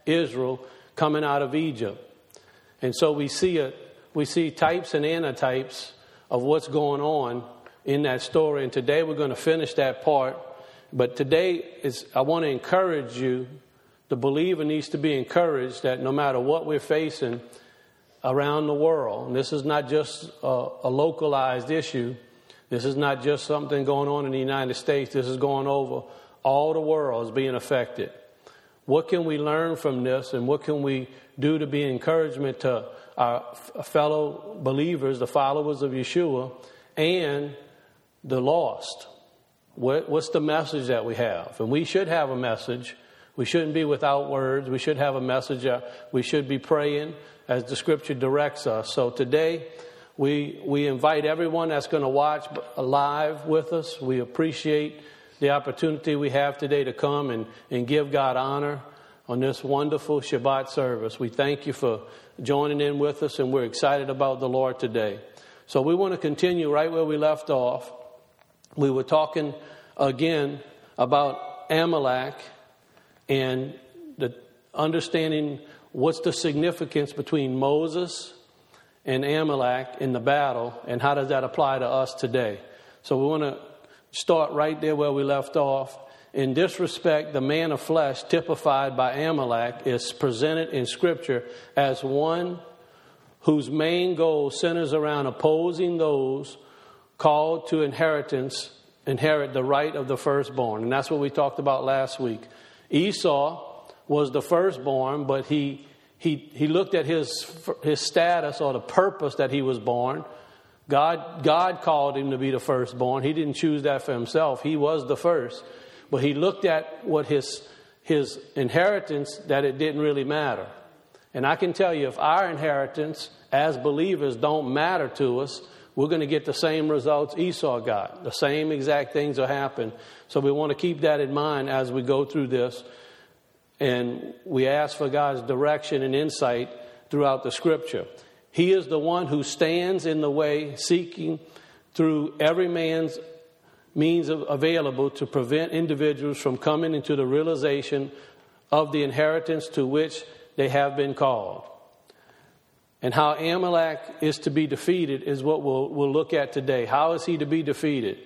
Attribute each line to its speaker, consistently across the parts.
Speaker 1: Israel coming out of Egypt. And so we see types and antitypes of what's going on in that story. And today we're going to finish that part. But today I want to encourage you. The believer needs to be encouraged that no matter what we're facing around the world, and this is not just a localized issue. This is not just something going on in the United States. This is going over all the world is being affected. What can we learn from this, and what can we do to be encouragement to our fellow believers, the followers of Yeshua, and the lost? What's the message that we have? And we should have a message. We shouldn't be without words. We should have a message. We should be praying as the Scripture directs us. So today, we invite everyone that's going to watch live with us. We appreciate the opportunity we have today to come and give God honor on this wonderful Shabbat service. We thank you for joining in with us, and we're excited about the Lord today. So we want to continue right where we left off. We were talking again about Amalek and the understanding what's the significance between Moses and Amalek in the battle, and how does that apply to us today. So we want to start right there where we left off. In this respect, the man of flesh typified by Amalek is presented in Scripture as one whose main goal centers around opposing those called to inherit the right of the firstborn. And that's what we talked about last week. Esau was the firstborn, but he looked at his status or the purpose that he was born. God called him to be the firstborn. He didn't choose that for himself. He was the first. But he looked at what his inheritance, that it didn't really matter. And I can tell you, if our inheritance as believers don't matter to us, we're going to get the same results Esau got. The same exact things will happen. So we want to keep that in mind as we go through this. And we ask for God's direction and insight throughout the Scripture. He is the one who stands in the way, seeking through every man's means available to prevent individuals from coming into the realization of the inheritance to which they have been called. And how Amalek is to be defeated is what we'll look at today. How is he to be defeated?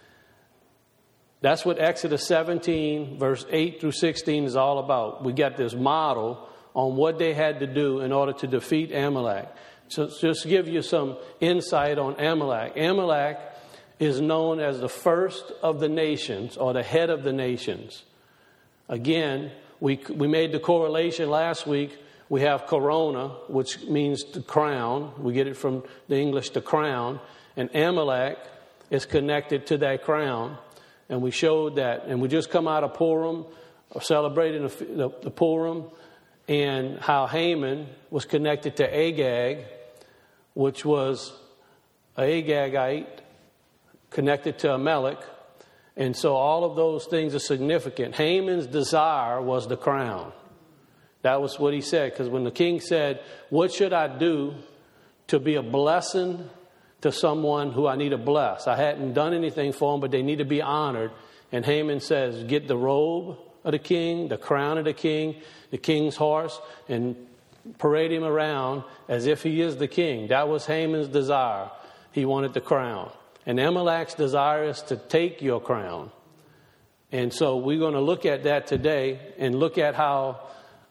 Speaker 1: That's what Exodus 17, verse 8 through 16 is all about. We got this model on what they had to do in order to defeat Amalek. So just to give you some insight on Amalek. Amalek is known as the first of the nations, or the head of the nations. Again, we made the correlation last week. We have corona, which means the crown. We get it from the English, the crown. And Amalek is connected to that crown. And we showed that. And we just come out of Purim, celebrating the Purim, and how Haman was connected to Agag, which was an Agagite connected to Amalek. And so all of those things are significant. Haman's desire was the crown. That was what he said. Because when the king said, what should I do to be a blessing to someone who I need to bless? I hadn't done anything for them, but they need to be honored. And Haman says, get the robe of the king, the crown of the king's horse, and parade him around as if he is the king. That was Haman's desire. He wanted the crown. And Amalek's desire is to take your crown. And so we're going to look at that today and look at how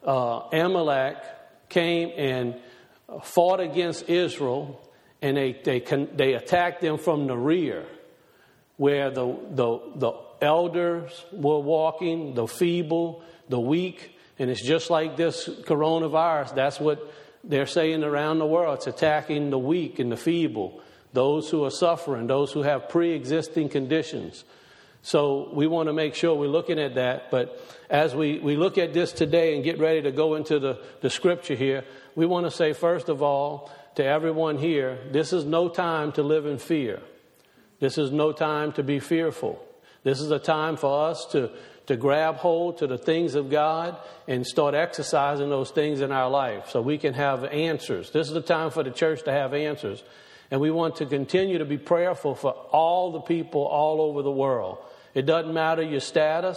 Speaker 1: Amalek came and fought against Israel, and they attacked them from the rear, where the elders were walking, the feeble, the weak. And it's just like this coronavirus. That's what they're saying around the world. It's attacking the weak and the feeble, those who are suffering, those who have pre-existing conditions. So we want to make sure we're looking at that. But as we look at this today and get ready to go into the Scripture here, we want to say, first of all, to everyone here, this is no time to live in fear. This is no time to be fearful. This is a time for us to grab hold to the things of God and start exercising those things in our life so we can have answers. This is the time for the church to have answers. And we want to continue to be prayerful for all the people all over the world. It doesn't matter your status.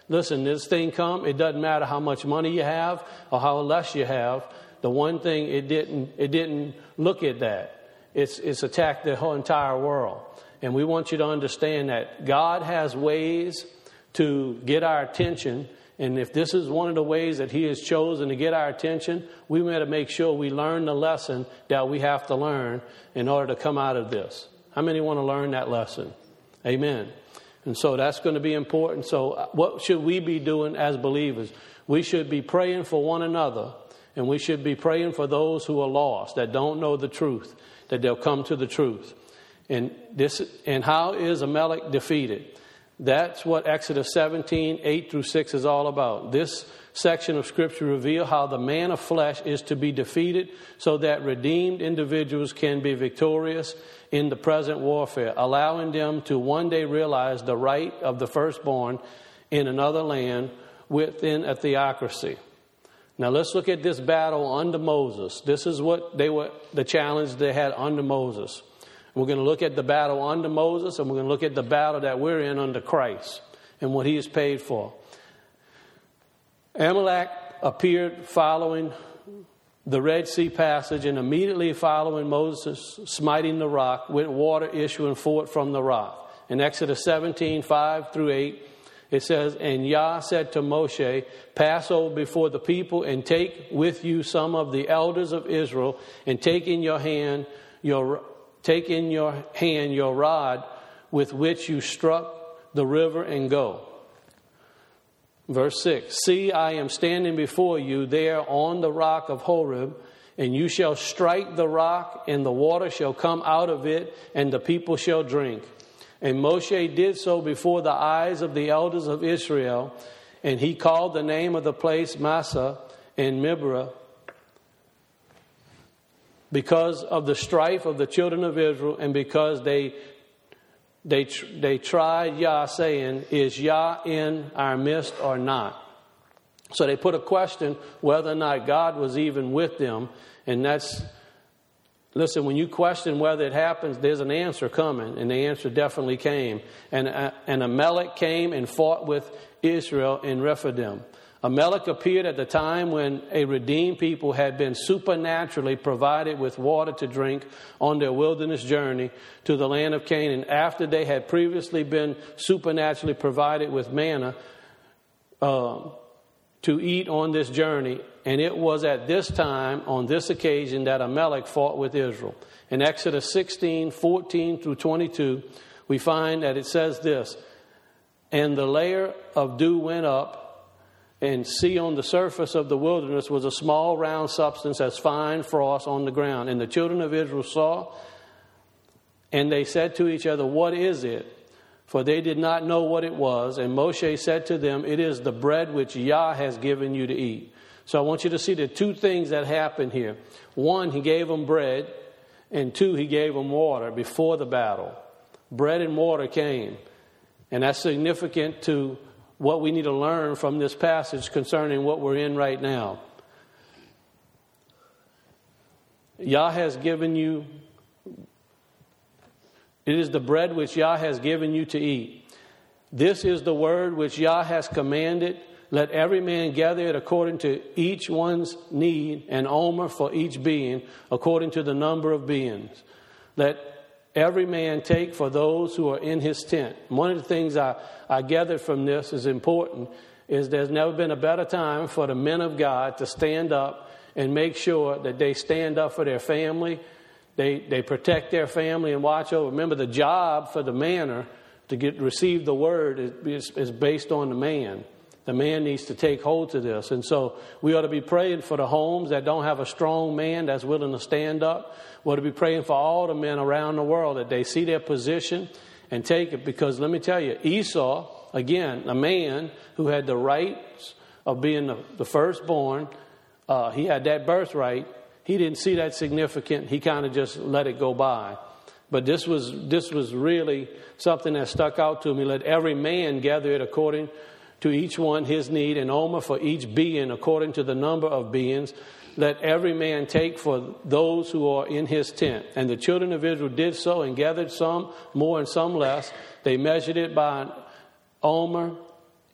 Speaker 1: listen, this thing come, it doesn't matter how much money you have or how less you have. The one thing, it didn't look at that. It's attacked the whole entire world. And we want you to understand that God has ways to get our attention. And if this is one of the ways that he has chosen to get our attention, we better make sure we learn the lesson that we have to learn in order to come out of this. How many want to learn that lesson? Amen. And so that's going to be important. So what should we be doing as believers? We should be praying for one another, and we should be praying for those who are lost, that don't know the truth, that they'll come to the truth. And how is Amalek defeated? That's what Exodus 17, 8 through 6 is all about. This section of Scripture reveals how the man of flesh is to be defeated so that redeemed individuals can be victorious in the present warfare, allowing them to one day realize the right of the firstborn in another land within a theocracy. Now let's look at this battle under Moses. This is what the challenge they had under Moses. We're going to look at the battle under Moses, and we're going to look at the battle that we're in under Christ and what he has paid for. Amalek appeared following the Red Sea passage and immediately following Moses smiting the rock with water issuing forth from the rock. In Exodus 17, 5 through 8, it says, "And Yah said to Moshe, pass over before the people and take with you some of the elders of Israel, and take in your hand your rod with which you struck the river, and go." Verse 6, "See, I am standing before you there on the rock of Horeb, and you shall strike the rock, and the water shall come out of it, and the people shall drink." And Moshe did so before the eyes of the elders of Israel, and he called the name of the place Massah and Mibra, because of the strife of the children of Israel, and because they tried Yah, saying, "Is Yah in our midst or not?" So they put a question whether or not God was even with them. And listen, when you question whether it happens, there's an answer coming. And the answer definitely came. And Amalek came and fought with Israel in Rephidim. Amalek appeared at the time when a redeemed people had been supernaturally provided with water to drink on their wilderness journey to the land of Canaan, after they had previously been supernaturally provided with manna to eat on this journey. And it was at this time, on this occasion, that Amalek fought with Israel. In Exodus 16, 14 through 22, we find that it says this, "And the layer of dew went up, and see, on the surface of the wilderness was a small round substance as fine frost on the ground. And the children of Israel saw, and they said to each other, 'What is it?' For they did not know what it was. And Moshe said to them, 'It is the bread which Yah has given you to eat.'" So I want you to see the two things that happened here. One, he gave them bread, and two, he gave them water before the battle. Bread and water came. And that's significant to what we need to learn from this passage concerning what we're in right now. Yah has given you, it is the bread which Yah has given you to eat. This is the word which Yah has commanded. Let every man gather it according to each one's need, and omer for each being, according to the number of beings. Let every man take for those who are in his tent. One of the things I gathered from this is important, is there's never been a better time for the men of God to stand up and make sure that they stand up for their family. They protect their family and watch over. Remember, the job for the manner to receive the word is based on the man. The man needs to take hold to this. And so we ought to be praying for the homes that don't have a strong man that's willing to stand up. We ought to be praying for all the men around the world that they see their position and take it. Because let me tell you, Esau, again, a man who had the rights of being the firstborn, he had that birthright. He didn't see that significant. He kind of just let it go by. But this was really something that stuck out to me. Let every man gather it according to each one his need, and omer for each being according to the number of beings. Let every man take for those who are in his tent. And the children of Israel did so, and gathered some more and some less. They measured it by omer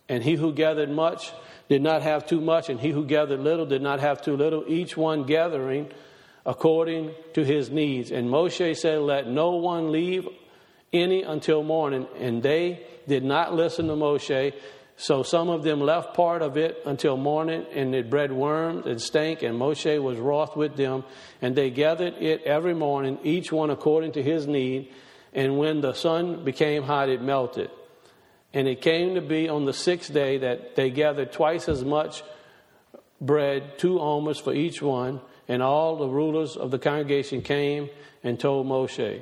Speaker 1: And he who gathered much did not have too much, and he who gathered little did not have too little, each one gathering according to his needs. And Moshe said, let no one leave any until morning. And they did not listen to Moshe. So some of them left part of it until morning, and it bred worms and stank, and Moshe was wroth with them. And they gathered it every morning, each one according to his need. And when the sun became hot, it melted. And it came to be on the 6th day that they gathered twice as much bread, 2 omers for each one. And all the rulers of the congregation came and told Moshe.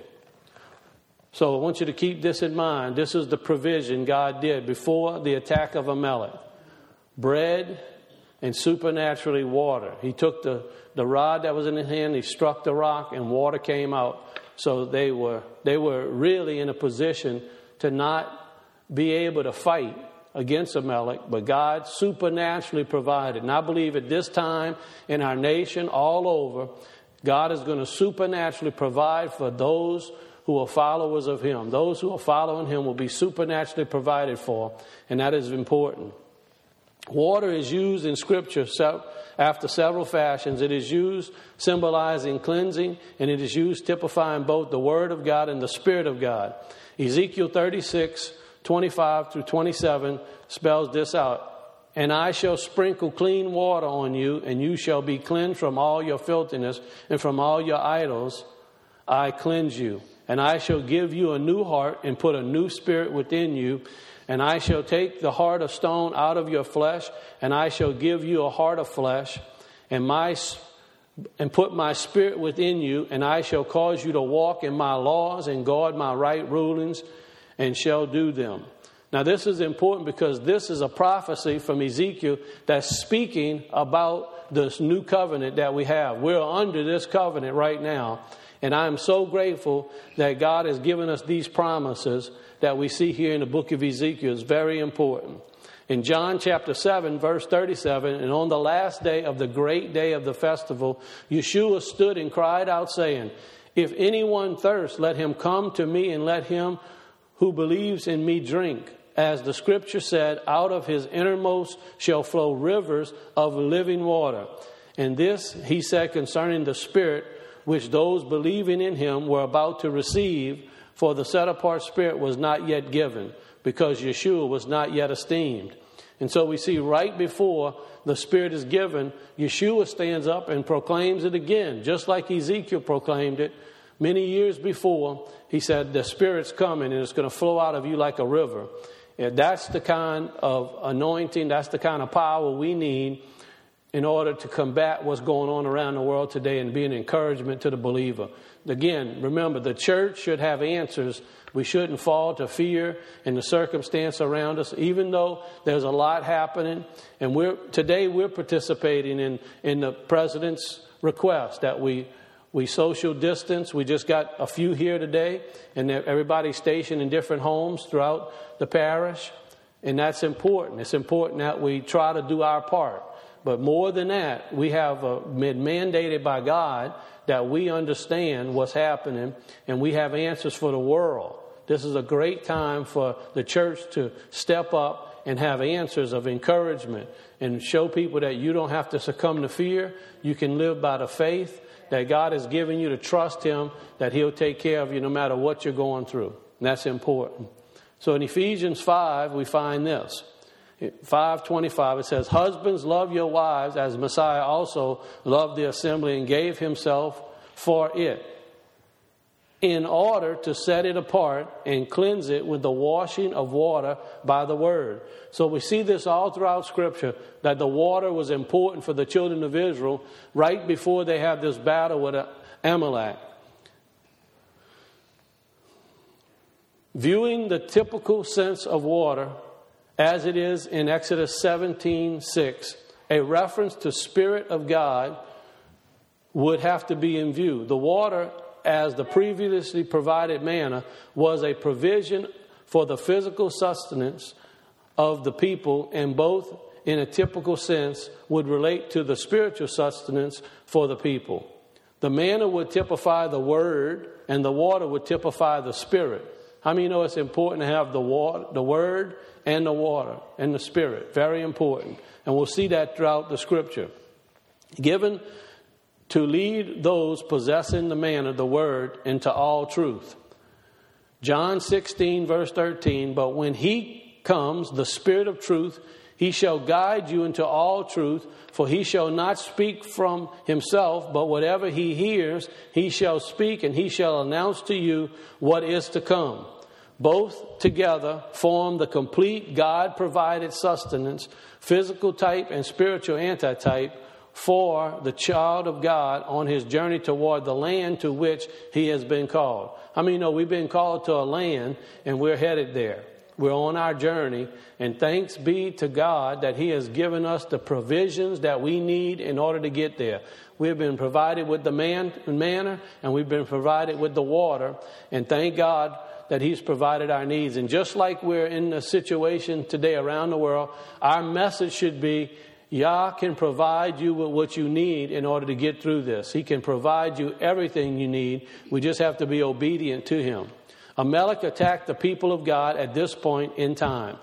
Speaker 1: So I want you to keep this in mind. This is the provision God did before the attack of Amalek. Bread and supernaturally water. He took the rod that was in his hand, he struck the rock, and water came out. So they were really in a position to not be able to fight against Amalek, but God supernaturally provided. And I believe at this time in our nation, all over, God is going to supernaturally provide for those who are followers of Him. Those who are following Him will be supernaturally provided for, and that is important. Water is used in Scripture after several fashions. It is used symbolizing cleansing, and it is used typifying both the Word of God and the Spirit of God. Ezekiel 36:25 through 27 spells this out. And I shall sprinkle clean water on you, and you shall be cleansed from all your filthiness, and from all your idols I cleanse you. And I shall give you a new heart and put a new spirit within you. And I shall take the heart of stone out of your flesh, and I shall give you a heart of flesh, and put my spirit within you, and I shall cause you to walk in my laws and guard my right rulings, and shall do them. Now this is important because this is a prophecy from Ezekiel that's speaking about this new covenant that we have. We're under this covenant right now. And I'm so grateful that God has given us these promises that we see here in the book of Ezekiel. It's very important. In John chapter 7, verse 37, and on the last day of the great day of the festival, Yeshua stood and cried out, saying, if anyone thirsts, let him come to me, and let him who believes in me drink. As the scripture said, out of his innermost shall flow rivers of living water. And this he said concerning the Spirit, which those believing in him were about to receive, for the set-apart Spirit was not yet given, because Yeshua was not yet esteemed. And so we see right before the Spirit is given, Yeshua stands up and proclaims it again, just like Ezekiel proclaimed it many years before. He said, the Spirit's coming and it's going to flow out of you like a river. And that's the kind of anointing, that's the kind of power we need in order to combat what's going on around the world today and be an encouragement to the believer. Again, remember, the church should have answers. We shouldn't fall to fear and the circumstance around us, even though there's a lot happening. And today we're participating in the president's request that we social distance. We just got a few here today, and everybody's stationed in different homes throughout the parish. And that's important. It's important that we try to do our part. But more than that, we have been mandated by God that we understand what's happening, and we have answers for the world. This is a great time for the church to step up and have answers of encouragement and show people that you don't have to succumb to fear. You can live by the faith that God has given you, to trust Him, that He'll take care of you no matter what you're going through. And that's important. So in Ephesians 5, we find this. 5:25, it says, husbands, love your wives as Messiah also loved the assembly and gave himself for it, in order to set it apart and cleanse it with the washing of water by the word. So we see this all throughout Scripture, that the water was important for the children of Israel right before they had this battle with Amalek. Viewing the typical sense of water as it is in Exodus 17:6, a reference to Spirit of God would have to be in view. The water, as the previously provided manna, was a provision for the physical sustenance of the people, and both in a typical sense would relate to the spiritual sustenance for the people. The manna would typify the Word, and the water would typify the Spirit. How many know it's important to have the Word and the water and the Spirit? Very important. And we'll see that throughout the Scripture. Given to lead those possessing the manna, the Word, into all truth. John 16, verse 13, but when he comes, the Spirit of truth, he shall guide you into all truth, for he shall not speak from himself, but whatever he hears, he shall speak, and he shall announce to you what is to come. Both together form the complete God-provided sustenance, physical type and spiritual antitype, for the child of God on his journey toward the land to which he has been called. How many know we've been called to a land and we're headed there? We're on our journey, and thanks be to God that he has given us the provisions that we need in order to get there. We've been provided with the manna, and we've been provided with the water, and thank God that he's provided our needs. And just like we're in a situation today around the world, our message should be, Yah can provide you with what you need in order to get through this. He can provide you everything you need. We just have to be obedient to him. Amalek attacked the people of God at this point in time.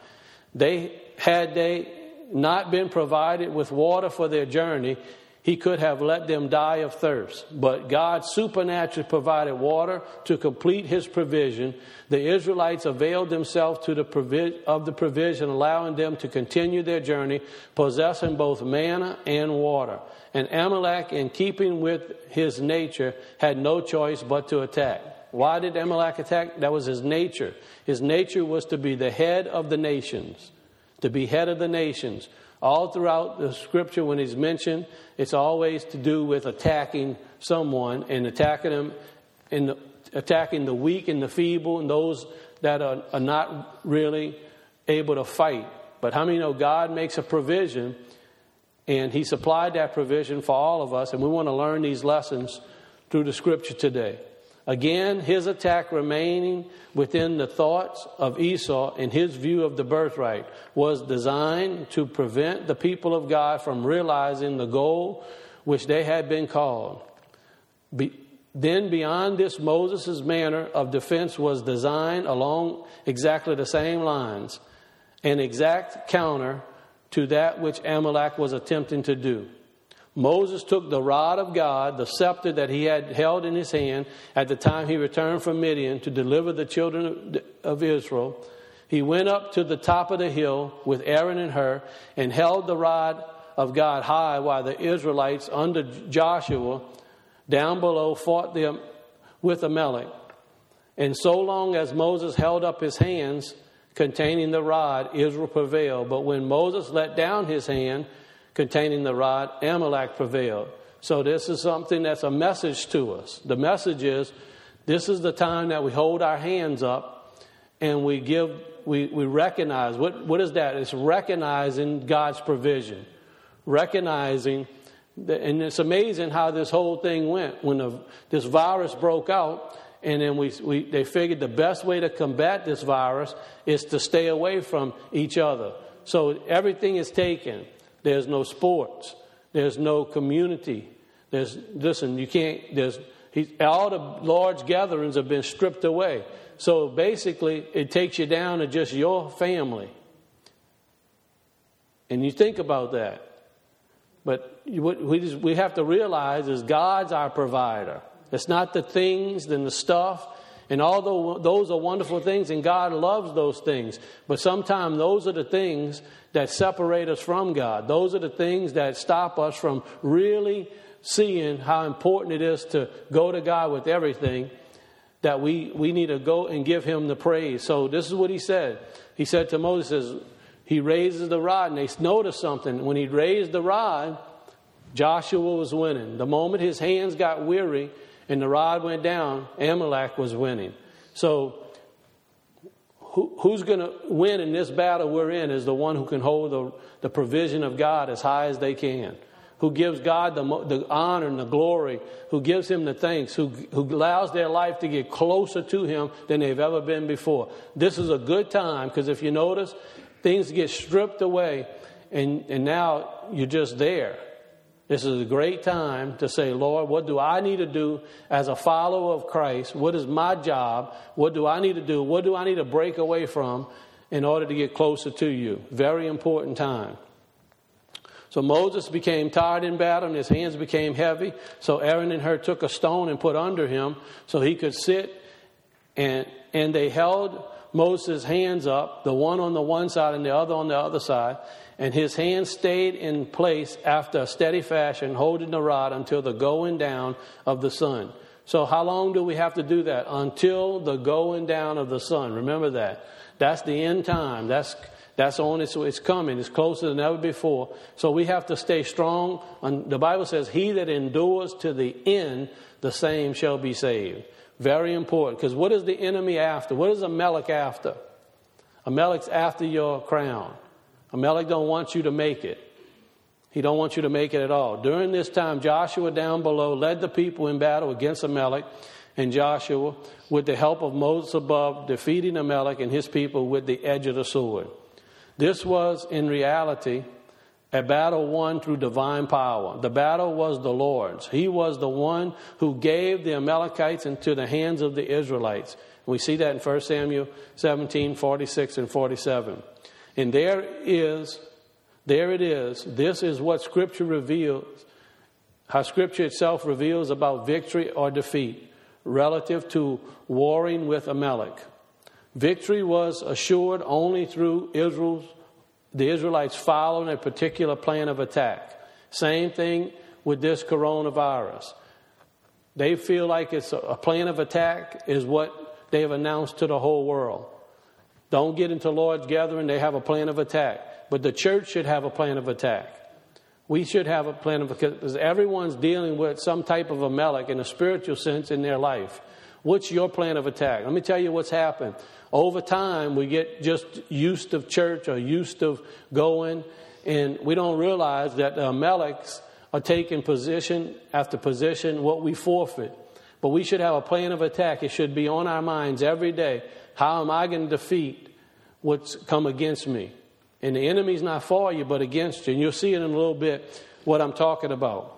Speaker 1: Had they not been provided with water for their journey, he could have let them die of thirst. But God supernaturally provided water to complete his provision. The Israelites availed themselves to the provision, allowing them to continue their journey, possessing both manna and water. And Amalek, in keeping with his nature, had no choice but to attack. Why did Amalek attack? That was his nature. His nature was to be the head of the nations. To be head of the nations. All throughout the Scripture, when he's mentioned, it's always to do with attacking someone and attacking them, and attacking the weak and the feeble and those that are not really able to fight. But how many know God makes a provision, and he supplied that provision for all of us, and we want to learn these lessons through the Scripture today. Again, his attack remaining within the thoughts of Esau and his view of the birthright was designed to prevent the people of God from realizing the goal which they had been called. Then beyond this, Moses' manner of defense was designed along exactly the same lines, an exact counter to that which Amalek was attempting to do. Moses took the rod of God, the scepter that he had held in his hand at the time he returned from Midian to deliver the children of Israel. He went up to the top of the hill with Aaron and Hur and held the rod of God high while the Israelites under Joshua down below fought them with Amalek. And so long as Moses held up his hands containing the rod, Israel prevailed. But when Moses let down his hand containing the rod, Amalek prevailed. So this is something that's a message to us. The message is, this is the time that we hold our hands up and we recognize. What is that? It's recognizing God's provision. Recognizing, and it's amazing how this whole thing went. When this virus broke out, and then they figured the best way to combat this virus is to stay away from each other. So everything is taken. There's no sports. There's no community. All the large gatherings have been stripped away. So basically, it takes you down to just your family. And you think about that. But what we have to realize is God's our provider. It's not the things and the stuff. And although those are wonderful things, and God loves those things, but sometimes those are the things that separate us from God. Those are the things that stop us from really seeing how important it is to go to God with everything, that we need to go and give him the praise. So this is what he said. He said to Moses, he raises the rod, and they noticed something. When he raised the rod, Joshua was winning. The moment his hands got weary and the rod went down, Amalek was winning. So who's going to win in this battle we're in is the one who can hold the provision of God as high as they can. Who gives God the honor and the glory. Who gives him the thanks. Who allows their life to get closer to him than they've ever been before. This is a good time, because if you notice, things get stripped away and now you're just there. This is a great time to say, Lord, what do I need to do as a follower of Christ? What is my job? What do I need to do? What do I need to break away from in order to get closer to you? Very important time. So Moses became tired in battle and his hands became heavy. So Aaron and Hur took a stone and put under him so he could sit. And they held Moses' hands up, the one on the one side and the other on the other side. And his hands stayed in place after a steady fashion, holding the rod until the going down of the sun. So how long do we have to do that? Until the going down of the sun. Remember that. That's the end time. That's on it's coming. It's closer than ever before. So we have to stay strong. And the Bible says, he that endures to the end, the same shall be saved. Very important. Because what is the enemy after? What is Amalek after? Amalek's after your crown. Amalek don't want you to make it. He don't want you to make it at all. During this time, Joshua down below led the people in battle against Amalek, and Joshua, with the help of Moses above, defeating Amalek and his people with the edge of the sword. This was, in reality, a battle won through divine power. The battle was the Lord's. He was the one who gave the Amalekites into the hands of the Israelites. We see that in 1 Samuel 17, 46 and 47. And there it is. This is what Scripture reveals, how Scripture itself reveals about victory or defeat relative to warring with Amalek. Victory was assured only through the Israelites following a particular plan of attack. Same thing with this coronavirus. They feel like it's a plan of attack is what they have announced to the whole world. Don't get into Lord's gathering. They have a plan of attack. But the church should have a plan of attack. We should have a plan of attack because everyone's dealing with some type of Amalek in a spiritual sense in their life. What's your plan of attack? Let me tell you what's happened. Over time, we get just used to church or used to going, and we don't realize that the Amaleks are taking position after position, what we forfeit. But we should have a plan of attack. It should be on our minds every day. How am I going to defeat what's come against me? And the enemy's not for you, but against you. And you'll see in a little bit what I'm talking about.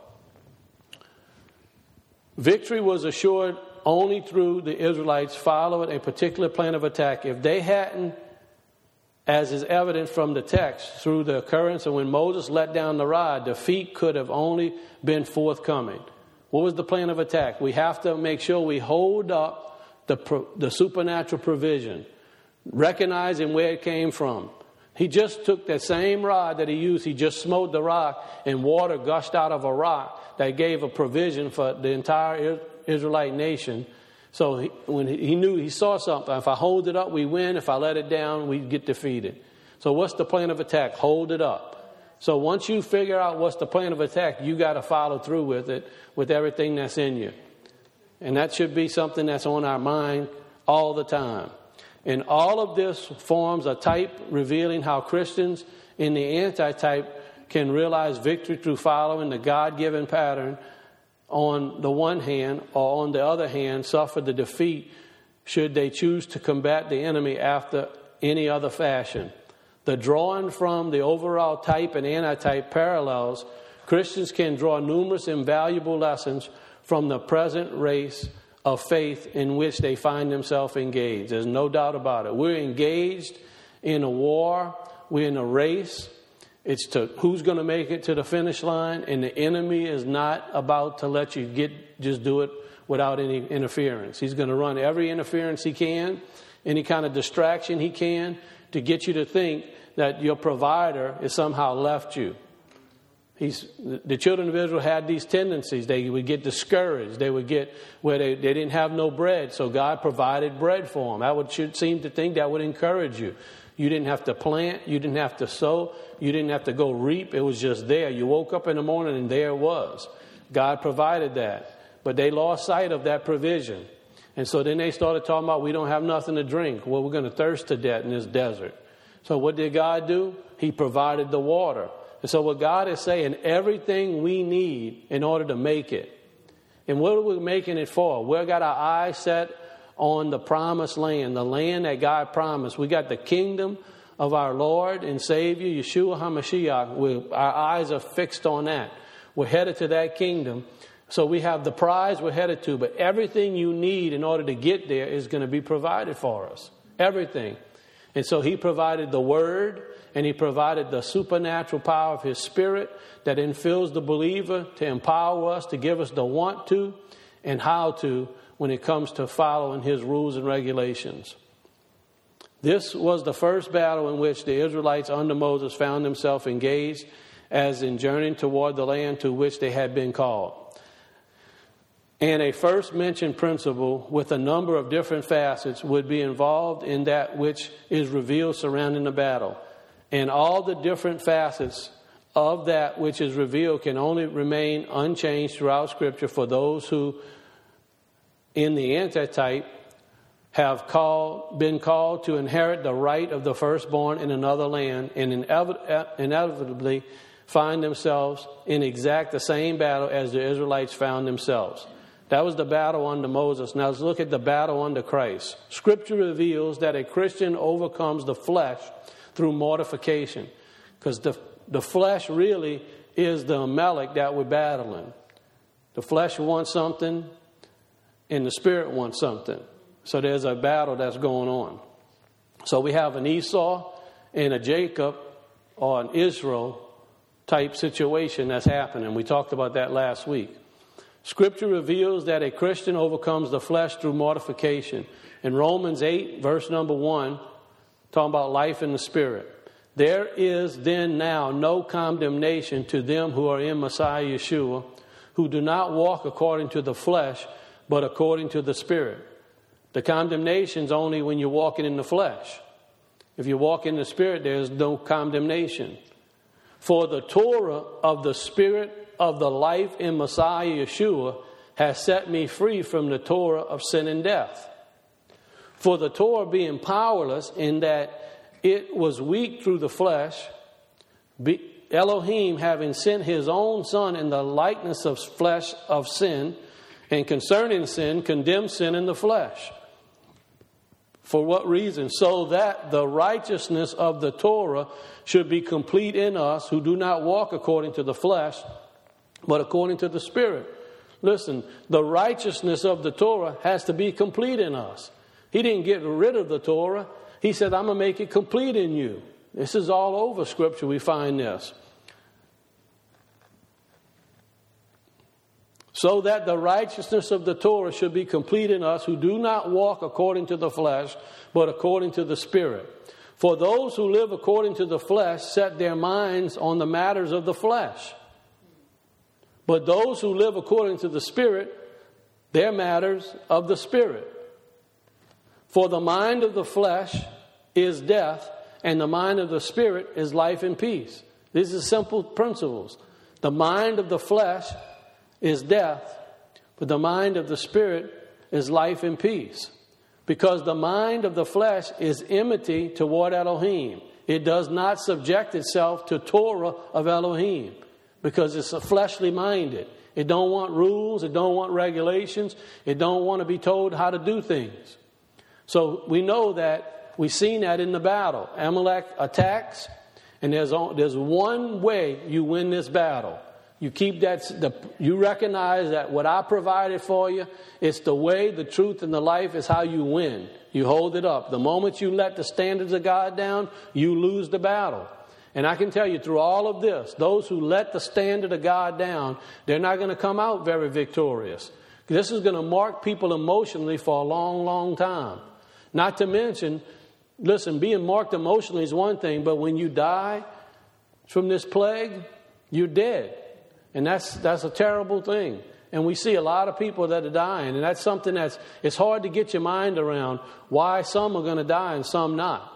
Speaker 1: Victory was assured only through the Israelites following a particular plan of attack. If they hadn't, as is evident from the text, through the occurrence of when Moses let down the rod, defeat could have only been forthcoming. What was the plan of attack? We have to make sure we hold up the supernatural provision, recognizing where it came from. He just took that same rod that he used. He just smote the rock, and water gushed out of a rock that gave a provision for the entire Israelite nation. So when he knew, he saw something. If I hold it up, we win. If I let it down, we get defeated. So what's the plan of attack? Hold it up. So once you figure out what's the plan of attack, you got to follow through with it, with everything that's in you. And that should be something that's on our mind all the time. And all of this forms a type revealing how Christians in the anti-type can realize victory through following the God-given pattern on the one hand, or on the other hand, suffer the defeat should they choose to combat the enemy after any other fashion. The drawing from the overall type and anti-type parallels, Christians can draw numerous invaluable lessons from the present race of faith in which they find themselves engaged. There's no doubt about it. We're engaged in a war. We're in a race. It's to who's going to make it to the finish line, and the enemy is not about to let you just do it without any interference. He's going to run every interference he can, any kind of distraction he can, to get you to think that your provider has somehow left you. The children of Israel had these tendencies. They would get discouraged. They would get where they didn't have no bread, so God provided bread for them. That should seem to think that would encourage you. You didn't have to plant. You didn't have to sow. You didn't have to go reap. It was just there. You woke up in the morning and there it was. God provided that. But they lost sight of that provision. And so then they started talking about we don't have nothing to drink. Well, we're going to thirst to death in this desert. So what did God do? He provided the water. And so what God is saying, everything we need in order to make it. And what are we making it for? We've got our eyes set on the promised land, the land that God promised. We got the kingdom of our Lord and Savior, Yeshua HaMashiach. Our eyes are fixed on that. We're headed to that kingdom. So we have the prize we're headed to, but everything you need in order to get there is going to be provided for us. Everything. And so he provided the word, and he provided the supernatural power of his spirit that infills the believer to empower us, to give us the want to and how to when it comes to following his rules and regulations. This was the first battle in which the Israelites under Moses found themselves engaged as in journeying toward the land to which they had been called. And a first mentioned principle with a number of different facets would be involved in that which is revealed surrounding the battle. And all the different facets of that which is revealed can only remain unchanged throughout Scripture for those who, in the antitype, have been called to inherit the right of the firstborn in another land and inevitably find themselves in exact the same battle as the Israelites found themselves. That was the battle under Moses. Now let's look at the battle under Christ. Scripture reveals that a Christian overcomes the flesh through mortification, because the flesh really is the Amalek that we're battling. The flesh wants something and the spirit wants something. So there's a battle that's going on. So we have an Esau and a Jacob or an Israel type situation that's happening. We talked about that last week. Scripture reveals that a Christian overcomes the flesh through mortification. In Romans 8, verse number 1, talking about life in the Spirit. There is then now no condemnation to them who are in Messiah Yeshua, who do not walk according to the flesh, but according to the Spirit. The condemnation's only when you're walking in the flesh. If you walk in the Spirit, there's no condemnation. For the Torah of the Spirit of the life in Messiah Yeshua has set me free from the Torah of sin and death. For the Torah being powerless in that it was weak through the flesh, Elohim having sent his own Son in the likeness of flesh of sin, and concerning sin, condemned sin in the flesh. For what reason? So that the righteousness of the Torah should be complete in us who do not walk according to the flesh, but according to the Spirit. Listen, the righteousness of the Torah has to be complete in us. He didn't get rid of the Torah. He said, I'm going to make it complete in you. This is all over Scripture. We find this. So that the righteousness of the Torah should be complete in us who do not walk according to the flesh, but according to the Spirit. For those who live according to the flesh set their minds on the matters of the flesh. But those who live according to the Spirit, their matters of the Spirit. For the mind of the flesh is death, and the mind of the Spirit is life and peace. These are simple principles. The mind of the flesh is death, but the mind of the Spirit is life and peace. Because the mind of the flesh is enmity toward Elohim. It does not subject itself to Torah of Elohim, because it's fleshly minded. It don't want rules. It don't want regulations. It don't want to be told how to do things. So we know that we've seen that in the battle. Amalek attacks, and there's one way you win this battle. You keep you recognize that what I provided for you, it's the way, the truth, and the life is how you win. You hold it up. The moment you let the standards of God down, you lose the battle. And I can tell you through all of this, those who let the standard of God down, they're not going to come out very victorious. This is going to mark people emotionally for a long, long time. Not to mention, listen, being marked emotionally is one thing, but when you die from this plague, you're dead. And that's a terrible thing. And we see a lot of people that are dying, and that's something it's hard to get your mind around why some are going to die and some not.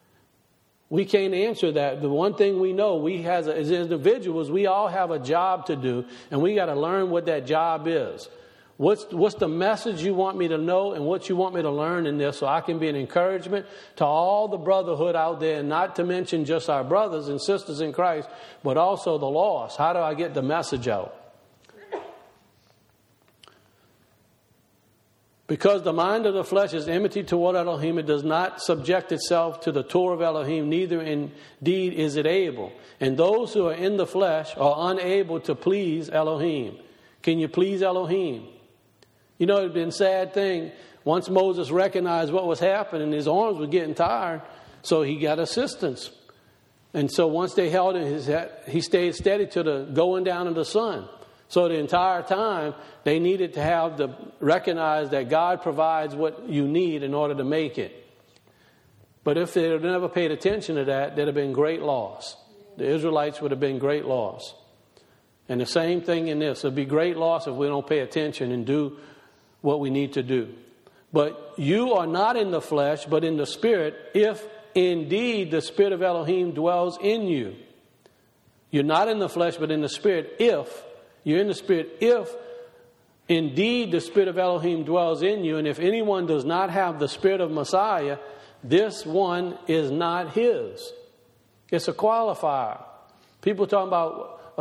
Speaker 1: We can't answer that. The one thing we know, as individuals, we all have a job to do, and we got to learn what that job is. What's the message you want me to know and what you want me to learn in this, so I can be an encouragement to all the brotherhood out there, and not to mention just our brothers and sisters in Christ, but also the lost. How do I get the message out? Because the mind of the flesh is enmity toward Elohim, it does not subject itself to the Torah of Elohim, neither indeed is it able. And those who are in the flesh are unable to please Elohim. Can you please Elohim? You know, it'd been a sad thing. Once Moses recognized what was happening, his arms were getting tired, so he got assistance. And so once they held him, he stayed steady to the going down of the sun. So the entire time, they needed to have to recognize that God provides what you need in order to make it. But if they had never paid attention to that, there'd have been great loss. The Israelites would have been great loss. And the same thing in this. It'd be great loss if we don't pay attention and do what we need to do. But you are not in the flesh, but in the Spirit, if indeed the Spirit of Elohim dwells in you. You're not in the flesh, but in the Spirit, if you're in the Spirit, if indeed the Spirit of Elohim dwells in you, and if anyone does not have the Spirit of Messiah, this one is not his. It's a qualifier. People talking about,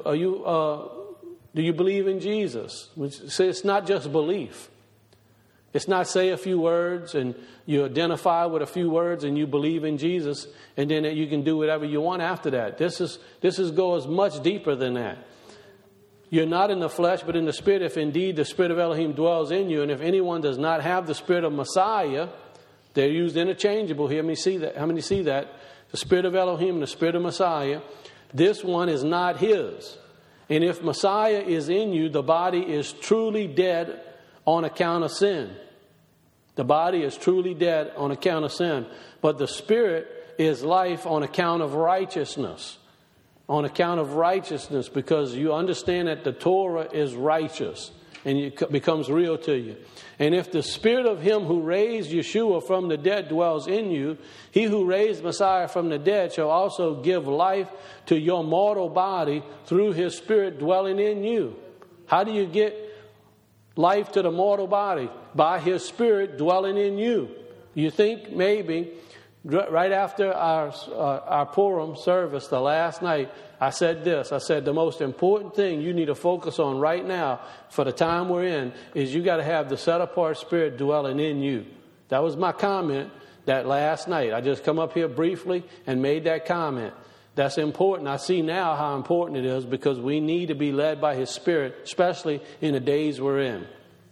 Speaker 1: do you believe in Jesus? It's not just belief. It's not say a few words and you identify with a few words and you believe in Jesus, and then you can do whatever you want after that. This goes much deeper than that. You're not in the flesh, but in the Spirit, if indeed the Spirit of Elohim dwells in you. And if anyone does not have the Spirit of Messiah, they're used interchangeable here. How many see that? The Spirit of Elohim and the Spirit of Messiah. This one is not his. And if Messiah is in you, the body is truly dead on account of sin. The body is truly dead on account of sin. But the Spirit is life on account of righteousness. On account of righteousness, because you understand that the Torah is righteous and it becomes real to you. And if the Spirit of him who raised Yeshua from the dead dwells in you, he who raised Messiah from the dead shall also give life to your mortal body through his Spirit dwelling in you. How do you get life to the mortal body? By his Spirit dwelling in you. You think maybe right after our Purim service, the last night, I said this. I said the most important thing you need to focus on right now for the time we're in is you got to have the set-apart Spirit dwelling in you. That was my comment that last night. I just come up here briefly and made that comment. That's important. I see now how important it is because we need to be led by his Spirit, especially in the days we're in.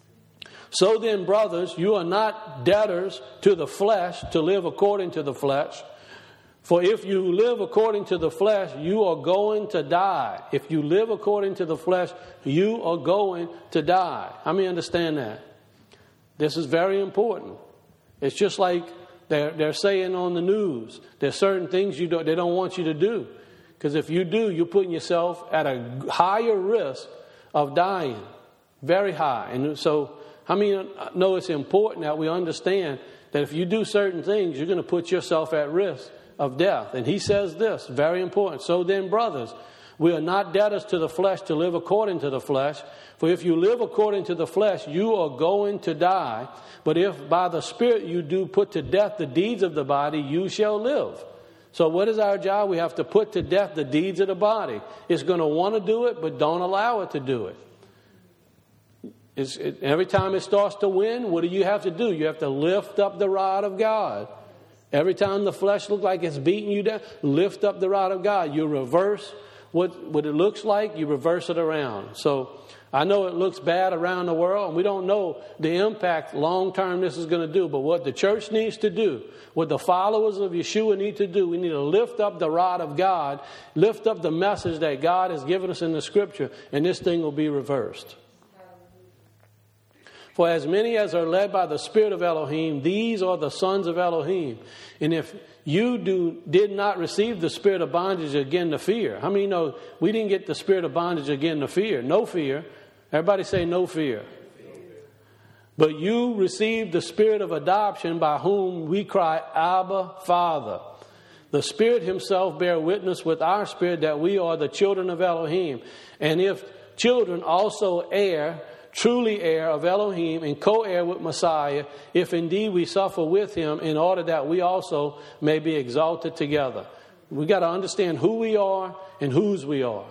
Speaker 1: So then, brothers, you are not debtors to the flesh to live according to the flesh. For if you live according to the flesh, you are going to die. If you live according to the flesh, you are going to die. How many understand that? This is very important. It's just like they're saying on the news, there's certain things they don't want you to do. Because if you do, you're putting yourself at a higher risk of dying. Very high. And so, how many know it's important that we understand that if you do certain things, you're going to put yourself at risk of death. And he says this, very important. So then, brothers, we are not debtors to the flesh to live according to the flesh. For if you live according to the flesh, you are going to die. But if by the Spirit you do put to death the deeds of the body, you shall live. So what is our job? We have to put to death the deeds of the body. It's going to want to do it, but don't allow it to do it. Every time it starts to win, what do you have to do? You have to lift up the rod of God. Every time the flesh looks like it's beating you down, lift up the rod of God. You reverse what it looks like, you reverse it around. So I know it looks bad around the world, and we don't know the impact long term this is going to do. But what the church needs to do, what the followers of Yeshua need to do, we need to lift up the rod of God, lift up the message that God has given us in the Scripture, and this thing will be reversed. For as many as are led by the Spirit of Elohim, these are the sons of Elohim. And if you did not receive the spirit of bondage again to fear. How many know we didn't get the spirit of bondage again to fear? No fear. Everybody say no fear. But you received the spirit of adoption by whom we cry, Abba, Father. The Spirit himself bear witness with our spirit that we are the children of Elohim. And if children, also truly heir of Elohim and co-heir with Messiah, if indeed we suffer with him, in order that we also may be exalted together. We got to understand who we are and whose we are.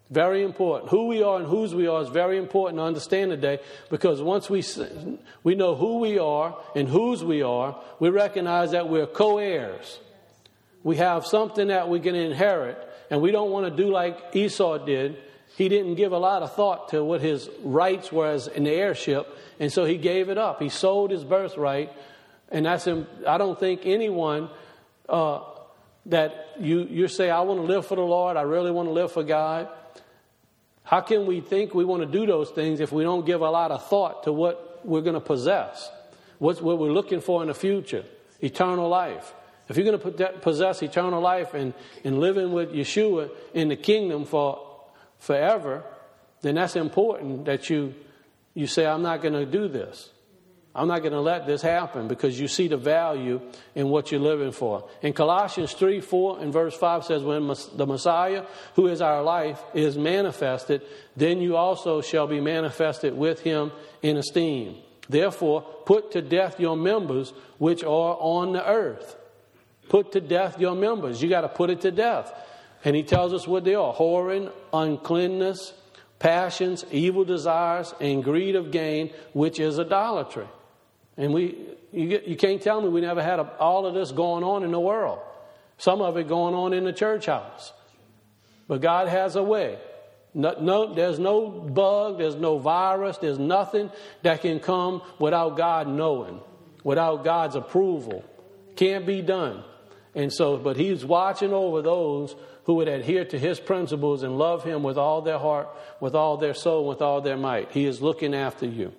Speaker 1: Very important. Who we are and whose we are is very important to understand today, because once we know who we are and whose we are, we recognize that we're co-heirs. We have something that we can inherit, and we don't want to do like Esau did. He didn't give a lot of thought to what his rights were as in the heirship, and so he gave it up. He sold his birthright, and that's him. I don't think anyone that you say, I want to live for the Lord, I really want to live for God. How can we think we want to do those things if we don't give a lot of thought to what we're going to possess, what we're looking for in the future, eternal life? If you're going to possess eternal life and living with Yeshua in the kingdom for forever, then that's important that you say, I'm not going to do this. I'm not going to let this happen, because you see the value in what you're living for. In Colossians 3, 4 and verse 5 says, when the Messiah, who is our life, is manifested, then you also shall be manifested with him in esteem. Therefore, put to death your members which are on the earth. Put to death your members. You got to put it to death. And he tells us what they are: whoring, uncleanness, passions, evil desires, and greed of gain, which is idolatry. And you can't tell me we never had all of this going on in the world. Some of it going on in the church house. But God has a way. There's no bug, there's no virus, there's nothing that can come without God knowing, without God's approval. Can't be done. And so, but he's watching over those who would adhere to his principles and love him with all their heart, with all their soul, with all their might. He is looking after you.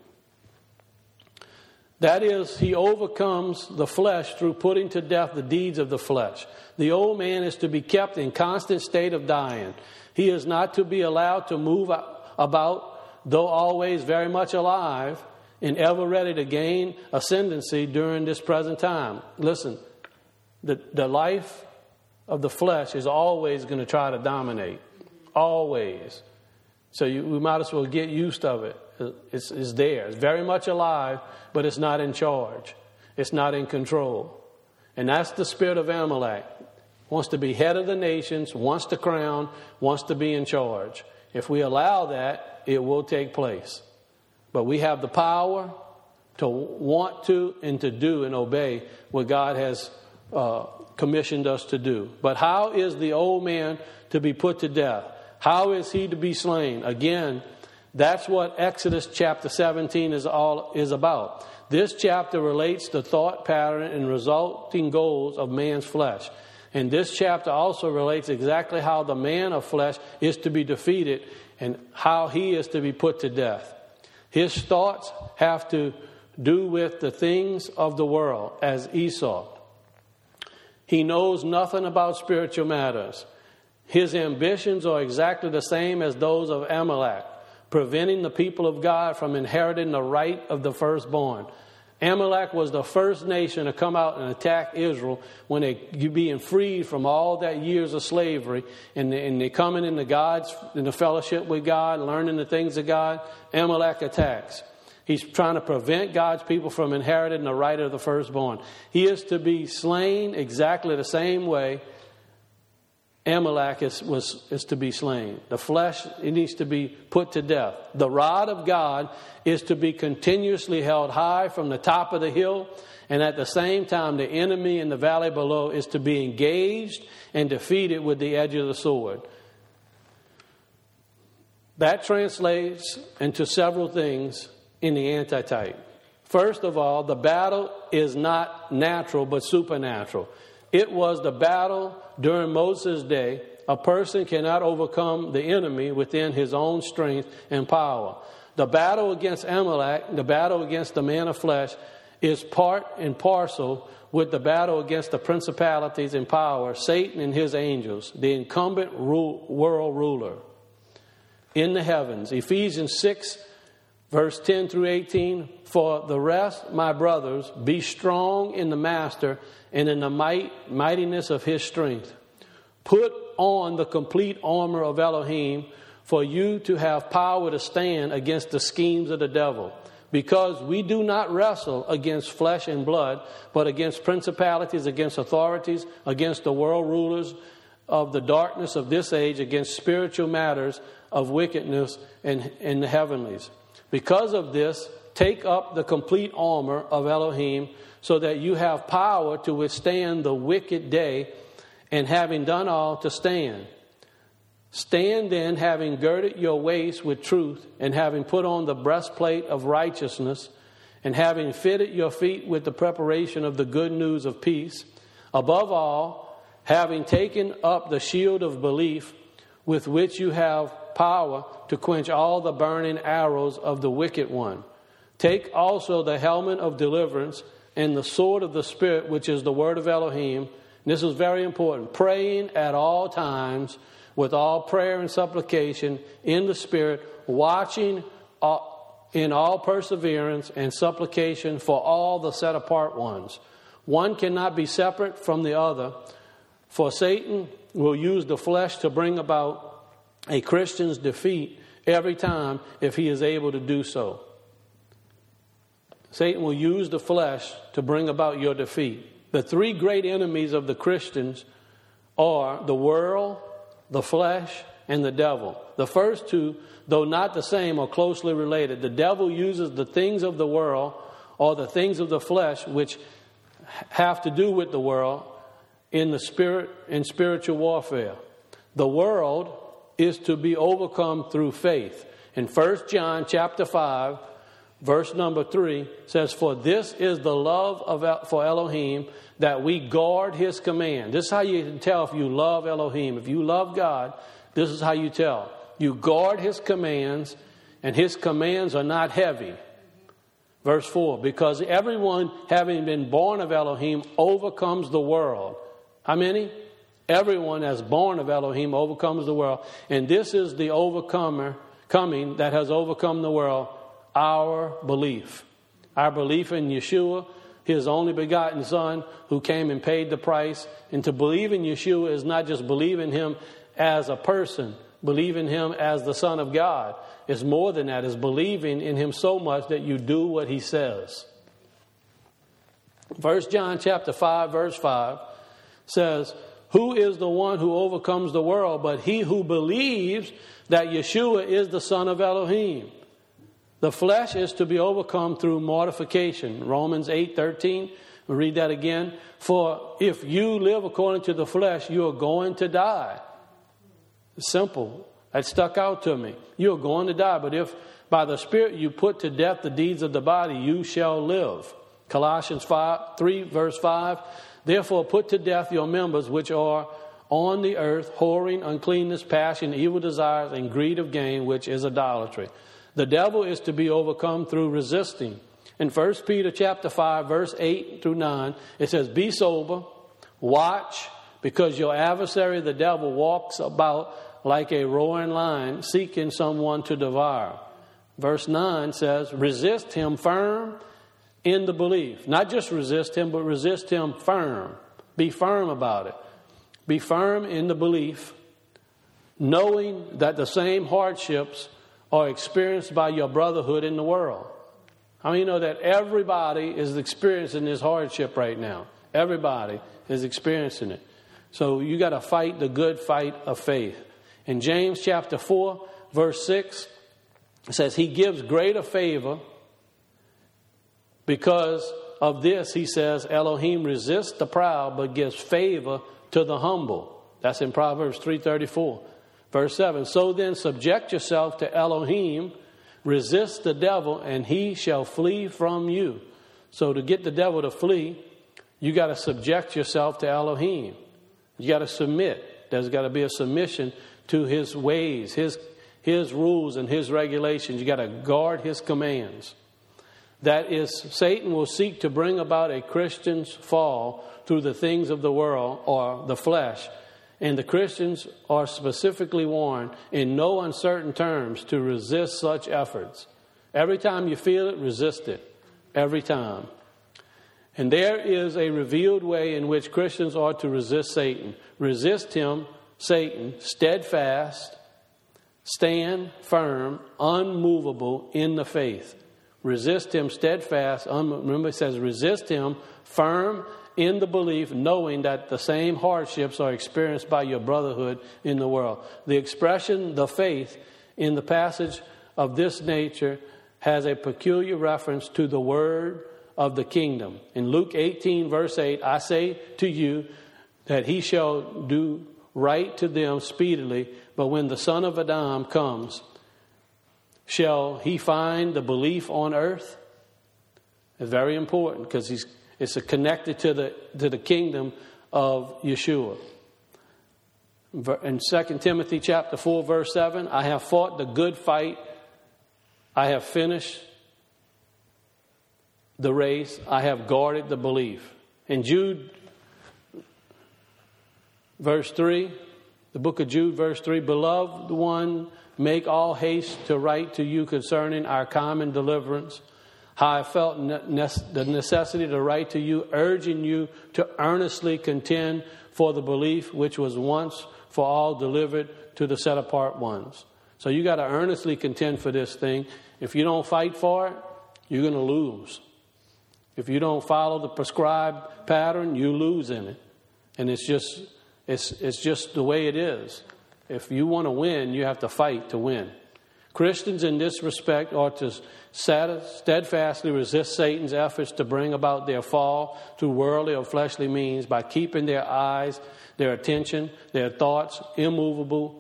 Speaker 1: That is, he overcomes the flesh through putting to death the deeds of the flesh. The old man is to be kept in constant state of dying. He is not to be allowed to move about, though always very much alive and ever ready to gain ascendancy during this present time. Listen, the life of the flesh is always going to try to dominate. Always. So we might as well get used to it. It's there. It's very much alive, but it's not in charge. It's not in control. And that's the spirit of Amalek. Wants to be head of the nations, wants the crown, wants to be in charge. If we allow that, it will take place. But we have the power to want to and to do and obey what God has commissioned us to do. But how is the old man to be put to death? How is he to be slain? Again, that's what Exodus chapter 17 is about. This chapter relates the thought pattern and resulting goals of man's flesh. And this chapter also relates exactly how the man of flesh is to be defeated and how he is to be put to death. His thoughts have to do with the things of the world, as Esau. He knows nothing about spiritual matters. His ambitions are exactly the same as those of Amalek, preventing the people of God from inheriting the right of the firstborn. Amalek was the first nation to come out and attack Israel when they being freed from all that years of slavery, and they coming into in the fellowship with God, learning the things of God. Amalek attacks. He's trying to prevent God's people from inheriting the right of the firstborn. He is to be slain exactly the same way Amalek is to be slain. The flesh, it needs to be put to death. The rod of God is to be continuously held high from the top of the hill, and at the same time the enemy in the valley below is to be engaged and defeated with the edge of the sword. That translates into several things in the antitype. First of all, the battle is not natural but supernatural. It was the battle during Moses' day. A person cannot overcome the enemy within his own strength and power. The battle against Amalek, the battle against the man of flesh, is part and parcel with the battle against the principalities and power, Satan and his angels, the incumbent world ruler in the heavens. Ephesians 6, verse 10 through 18, for the rest, my brothers, be strong in the master and in the mightiness of his strength. Put on the complete armor of Elohim for you to have power to stand against the schemes of the devil. Because we do not wrestle against flesh and blood, but against principalities, against authorities, against the world rulers of the darkness of this age, against spiritual matters of wickedness in the heavenlies. Because of this, take up the complete armor of Elohim, so that you have power to withstand the wicked day, and having done all, to stand. Stand then, having girded your waist with truth, and having put on the breastplate of righteousness, and having fitted your feet with the preparation of the good news of peace. Above all, having taken up the shield of belief, with which you have power to quench all the burning arrows of the wicked one. Take also the helmet of deliverance and the sword of the Spirit, which is the word of Elohim. This is very important. Praying at all times with all prayer and supplication in the Spirit, watching in all perseverance and supplication for all the set apart ones. One cannot be separate from the other, for Satan will use the flesh to bring about a Christian's defeat every time if he is able to do so. Satan will use the flesh to bring about your defeat. The three great enemies of the Christians are the world, the flesh, and the devil. The first two, though not the same, are closely related. The devil uses the things of the world or the things of the flesh, which have to do with the world, in the spirit and spiritual warfare. The world is to be overcome through faith. In 1 John chapter 5, verse number 3 says, "For this is the love for Elohim, that we guard his command." This is how you can tell if you love Elohim. If you love God, this is how you tell. You guard his commands, and his commands are not heavy. Verse 4, "Because everyone having been born of Elohim overcomes the world." How many? Everyone that's born of Elohim overcomes the world. And this is the overcomer coming that has overcome the world, our belief. Our belief in Yeshua, his only begotten Son, who came and paid the price. And to believe in Yeshua is not just believing him as a person, believing him as the Son of God. It's more than that. It's believing in him so much that you do what he says. 1 John chapter 5, verse 5 says, "Who is the one who overcomes the world but he who believes that Yeshua is the Son of Elohim?" The flesh is to be overcome through mortification. Romans 8:13. We'll read that again. "For if you live according to the flesh, you are going to die." It's simple. That stuck out to me. You're going to die. But if by the Spirit you put to death the deeds of the body, you shall live. Colossians 3, verse 5. "Therefore put to death your members which are on the earth, whoring, uncleanness, passion, evil desires, and greed of gain, which is idolatry." The devil is to be overcome through resisting. In 1 Peter chapter 5, verse 8 through 9, it says, "Be sober, watch, because your adversary, the devil, walks about like a roaring lion, seeking someone to devour." Verse 9 says, "Resist him firm in the belief." Not just resist him, but resist him firm. Be firm about it. Be firm in the belief, knowing that the same hardships are experienced by your brotherhood in the world. How many know that everybody is experiencing this hardship right now? Everybody is experiencing it. So you got to fight the good fight of faith. In James chapter 4, verse 6, it says, "He gives greater favor. Because of this," he says, "Elohim resists the proud, but gives favor to the humble." That's in Proverbs 3:34. Verse 7, "So then subject yourself to Elohim, resist the devil, and he shall flee from you." So to get the devil to flee, you got to subject yourself to Elohim. You got to submit. There's got to be a submission to his ways, his rules and his regulations. You got to guard his commands. That is, Satan will seek to bring about a Christian's fall through the things of the world or the flesh. And the Christians are specifically warned in no uncertain terms to resist such efforts. Every time you feel it, resist it. Every time. And there is a revealed way in which Christians are to resist Satan. Resist him, Satan, steadfast, stand firm, unmovable in the faith. Resist him steadfast. Remember it says resist him firm in the belief, knowing that the same hardships are experienced by your brotherhood in the world. The expression, the faith, in the passage of this nature has a peculiar reference to the word of the kingdom. In Luke 18, verse 8, I say to you that he shall do right to them speedily, but when the Son of Adam comes, shall he find the belief on earth? It's very important because it's connected to the kingdom of Yeshua. In 2 Timothy chapter 4, verse 7, I have fought the good fight. I have finished the race. I have guarded the belief. In Jude, verse 3, the book of Jude, verse 3, beloved one, make all haste to write to you concerning our common deliverance. How I felt the necessity to write to you, urging you to earnestly contend for the belief which was once for all delivered to the set apart ones. So you got to earnestly contend for this thing. If you don't fight for it, you're going to lose. If you don't follow the prescribed pattern, you lose in it. And it's just the way it is. If you want to win, you have to fight to win. Christians in this respect ought to steadfastly resist Satan's efforts to bring about their fall through worldly or fleshly means by keeping their eyes, their attention, their thoughts immovable,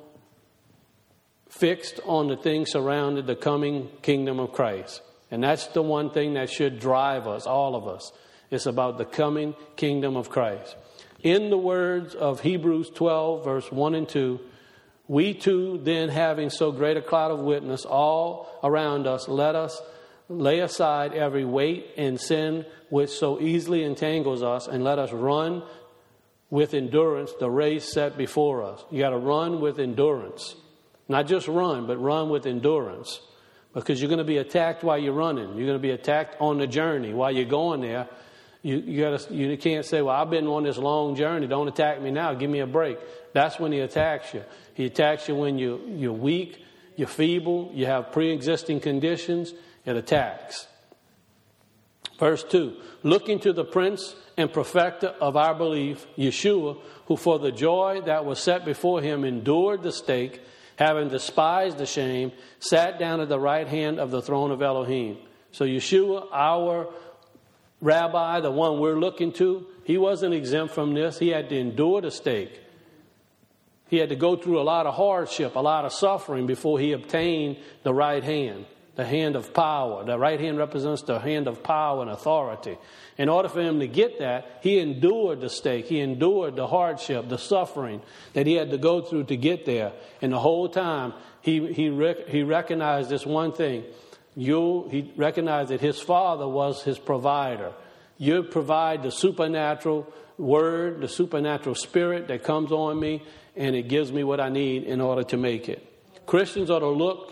Speaker 1: fixed on the things surrounding the coming kingdom of Christ. And that's the one thing that should drive us, all of us. It's about the coming kingdom of Christ. In the words of Hebrews 12, verse 1 and 2, we too, then having so great a cloud of witness all around us, let us lay aside every weight and sin which so easily entangles us, and let us run with endurance the race set before us. You got to run with endurance. Not just run, but run with endurance. Because you're going to be attacked while you're running. You're going to be attacked on the journey while you're going there. You can't say, well, I've been on this long journey. Don't attack me now. Give me a break. That's when he attacks you. He attacks you when you're weak, you're feeble, you have pre-existing conditions. It attacks. Verse 2, looking to the Prince and Perfecter of our belief, Yeshua, who for the joy that was set before him endured the stake, having despised the shame, sat down at the right hand of the throne of Elohim. So Yeshua, our rabbi, the one we're looking to, he wasn't exempt from this. He had to endure the stake. He had to go through a lot of hardship, a lot of suffering before he obtained the right hand, the hand of power. The right hand represents the hand of power and authority. In order for him to get that, he endured the stake. He endured the hardship, the suffering that he had to go through to get there. And the whole time, he recognized this one thing. He recognized that his Father was his provider. You provide the supernatural word, the supernatural spirit that comes on me, and it gives me what I need in order to make it. Christians ought to look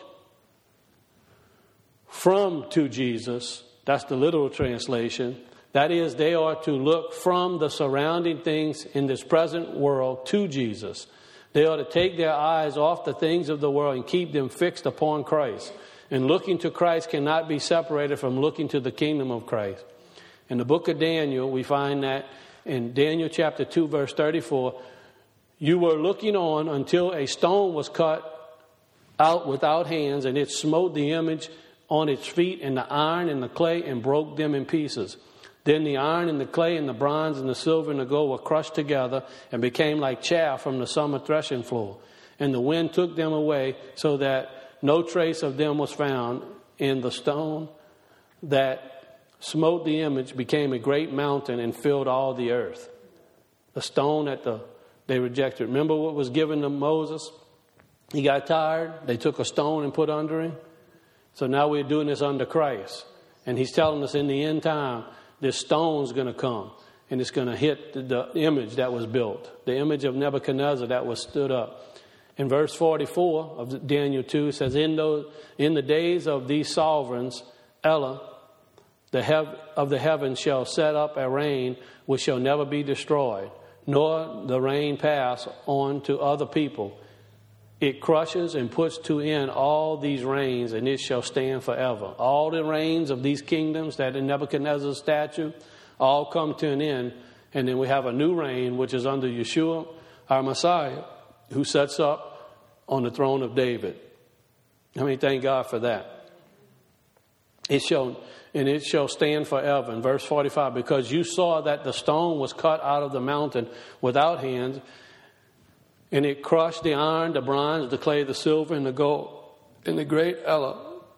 Speaker 1: from to Jesus. That's the literal translation. That is, they are to look from the surrounding things in this present world to Jesus. They ought to take their eyes off the things of the world and keep them fixed upon Christ. And looking to Christ cannot be separated from looking to the kingdom of Christ. In the book of Daniel, we find that in Daniel chapter 2, verse 34, you were looking on until a stone was cut out without hands, and it smote the image on its feet, and the iron and the clay, and broke them in pieces. Then the iron and the clay and the bronze and the silver and the gold were crushed together and became like chaff from the summer threshing floor. And the wind took them away, so that no trace of them was found. And the stone that smote the image became a great mountain and filled all the earth. The stone that they rejected. Remember what was given to Moses? He got tired. They took a stone and put under him. So now we're doing this under Christ. And he's telling us in the end time, this stone's going to come. And it's going to hit the image that was built. The image of Nebuchadnezzar that was stood up. In verse 44 of Daniel 2, it says, in the days of these sovereigns, Elah, of the heavens shall set up a rain which shall never be destroyed, nor the rain pass on to other people. It crushes and puts to end all these reigns, and it shall stand forever. All the reigns of these kingdoms that in Nebuchadnezzar's statue all come to an end. And then we have a new reign, which is under Yeshua, our Messiah, who sets up on the throne of David. I mean, thank God for that. It shall stand forever. In verse 45, because you saw that the stone was cut out of the mountain without hands, and it crushed the iron, the bronze, the clay, the silver, and the gold. And the great Elah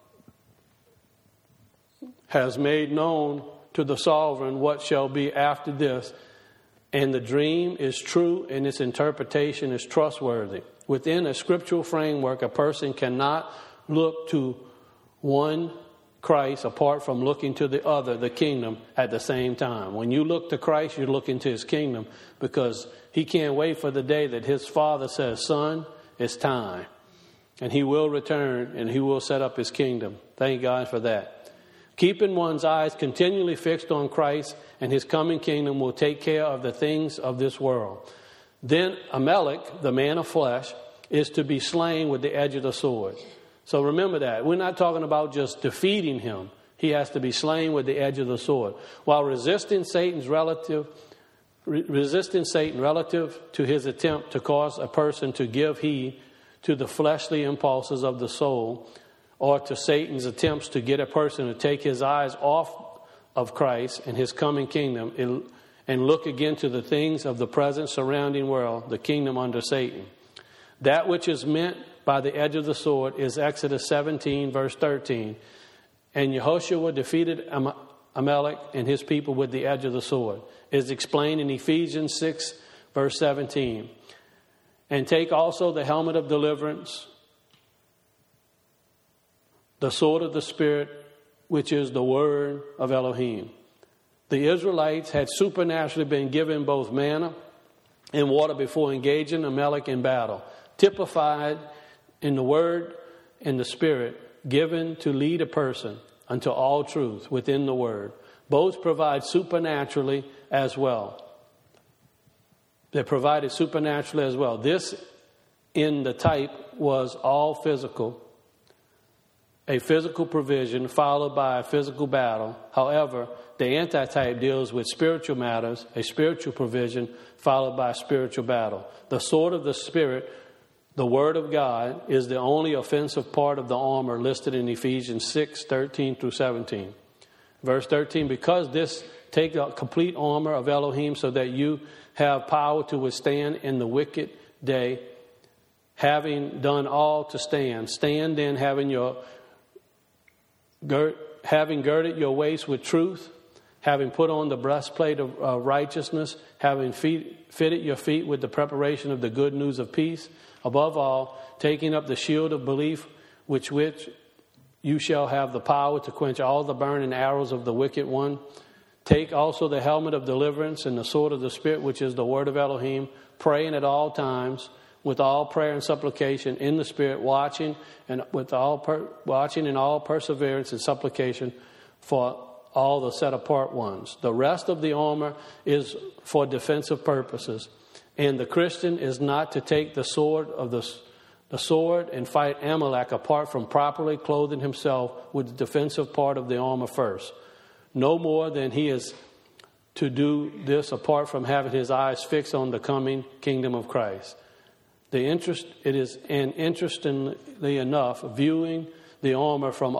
Speaker 1: has made known to the sovereign what shall be after this. And the dream is true and its interpretation is trustworthy. Within a scriptural framework, a person cannot look to one Christ apart from looking to the other, the kingdom, at the same time. When you look to Christ, you look into his kingdom, because he can't wait for the day that his Father says, son, it's time. And he will return and he will set up his kingdom. Thank God for that. Keeping one's eyes continually fixed on Christ and his coming kingdom will take care of the things of this world. Then Amalek, the man of flesh, is to be slain with the edge of the sword. So remember that. We're not talking about just defeating him. He has to be slain with the edge of the sword. While resisting Satan relative to his attempt to cause a person to give heed to the fleshly impulses of the soul, or to Satan's attempts to get a person to take his eyes off of Christ and his coming kingdom and look again to the things of the present surrounding world, the kingdom under Satan. That which is meant by the edge of the sword is Exodus 17, verse 13. And Yehoshua defeated Amalek and his people with the edge of the sword. It is explained in Ephesians 6, verse 17. And take also the helmet of deliverance, the sword of the Spirit, which is the word of Elohim. The Israelites had supernaturally been given both manna and water before engaging Amalek in battle, typified in the word and the Spirit, given to lead a person unto all truth within the word. Both provide supernaturally as well. They're provided supernaturally as well. This in the type was all physical, a physical provision followed by a physical battle. However, the antitype deals with spiritual matters, a spiritual provision followed by a spiritual battle. The sword of the Spirit, the Word of God, is the only offensive part of the armor listed in Ephesians 6, 13 through 17. Verse 13, because this take the complete armor of Elohim so that you have power to withstand in the wicked day, having done all to stand. Stand then, having girded your waist with truth, having put on the breastplate of righteousness, having fitted your feet with the preparation of the good news of peace. Above all, taking up the shield of belief, which you shall have the power to quench all the burning arrows of the wicked one. Take also the helmet of deliverance and the sword of the Spirit, which is the word of Elohim, praying at all times with all prayer and supplication in the Spirit, watching in all perseverance and supplication for all the set apart ones. The rest of the armor is for defensive purposes, and the Christian is not to take the sword and fight Amalek apart from properly clothing himself with the defensive part of the armor first. No more than he is to do this apart from having his eyes fixed on the coming kingdom of Christ. Interestingly enough, viewing the armor from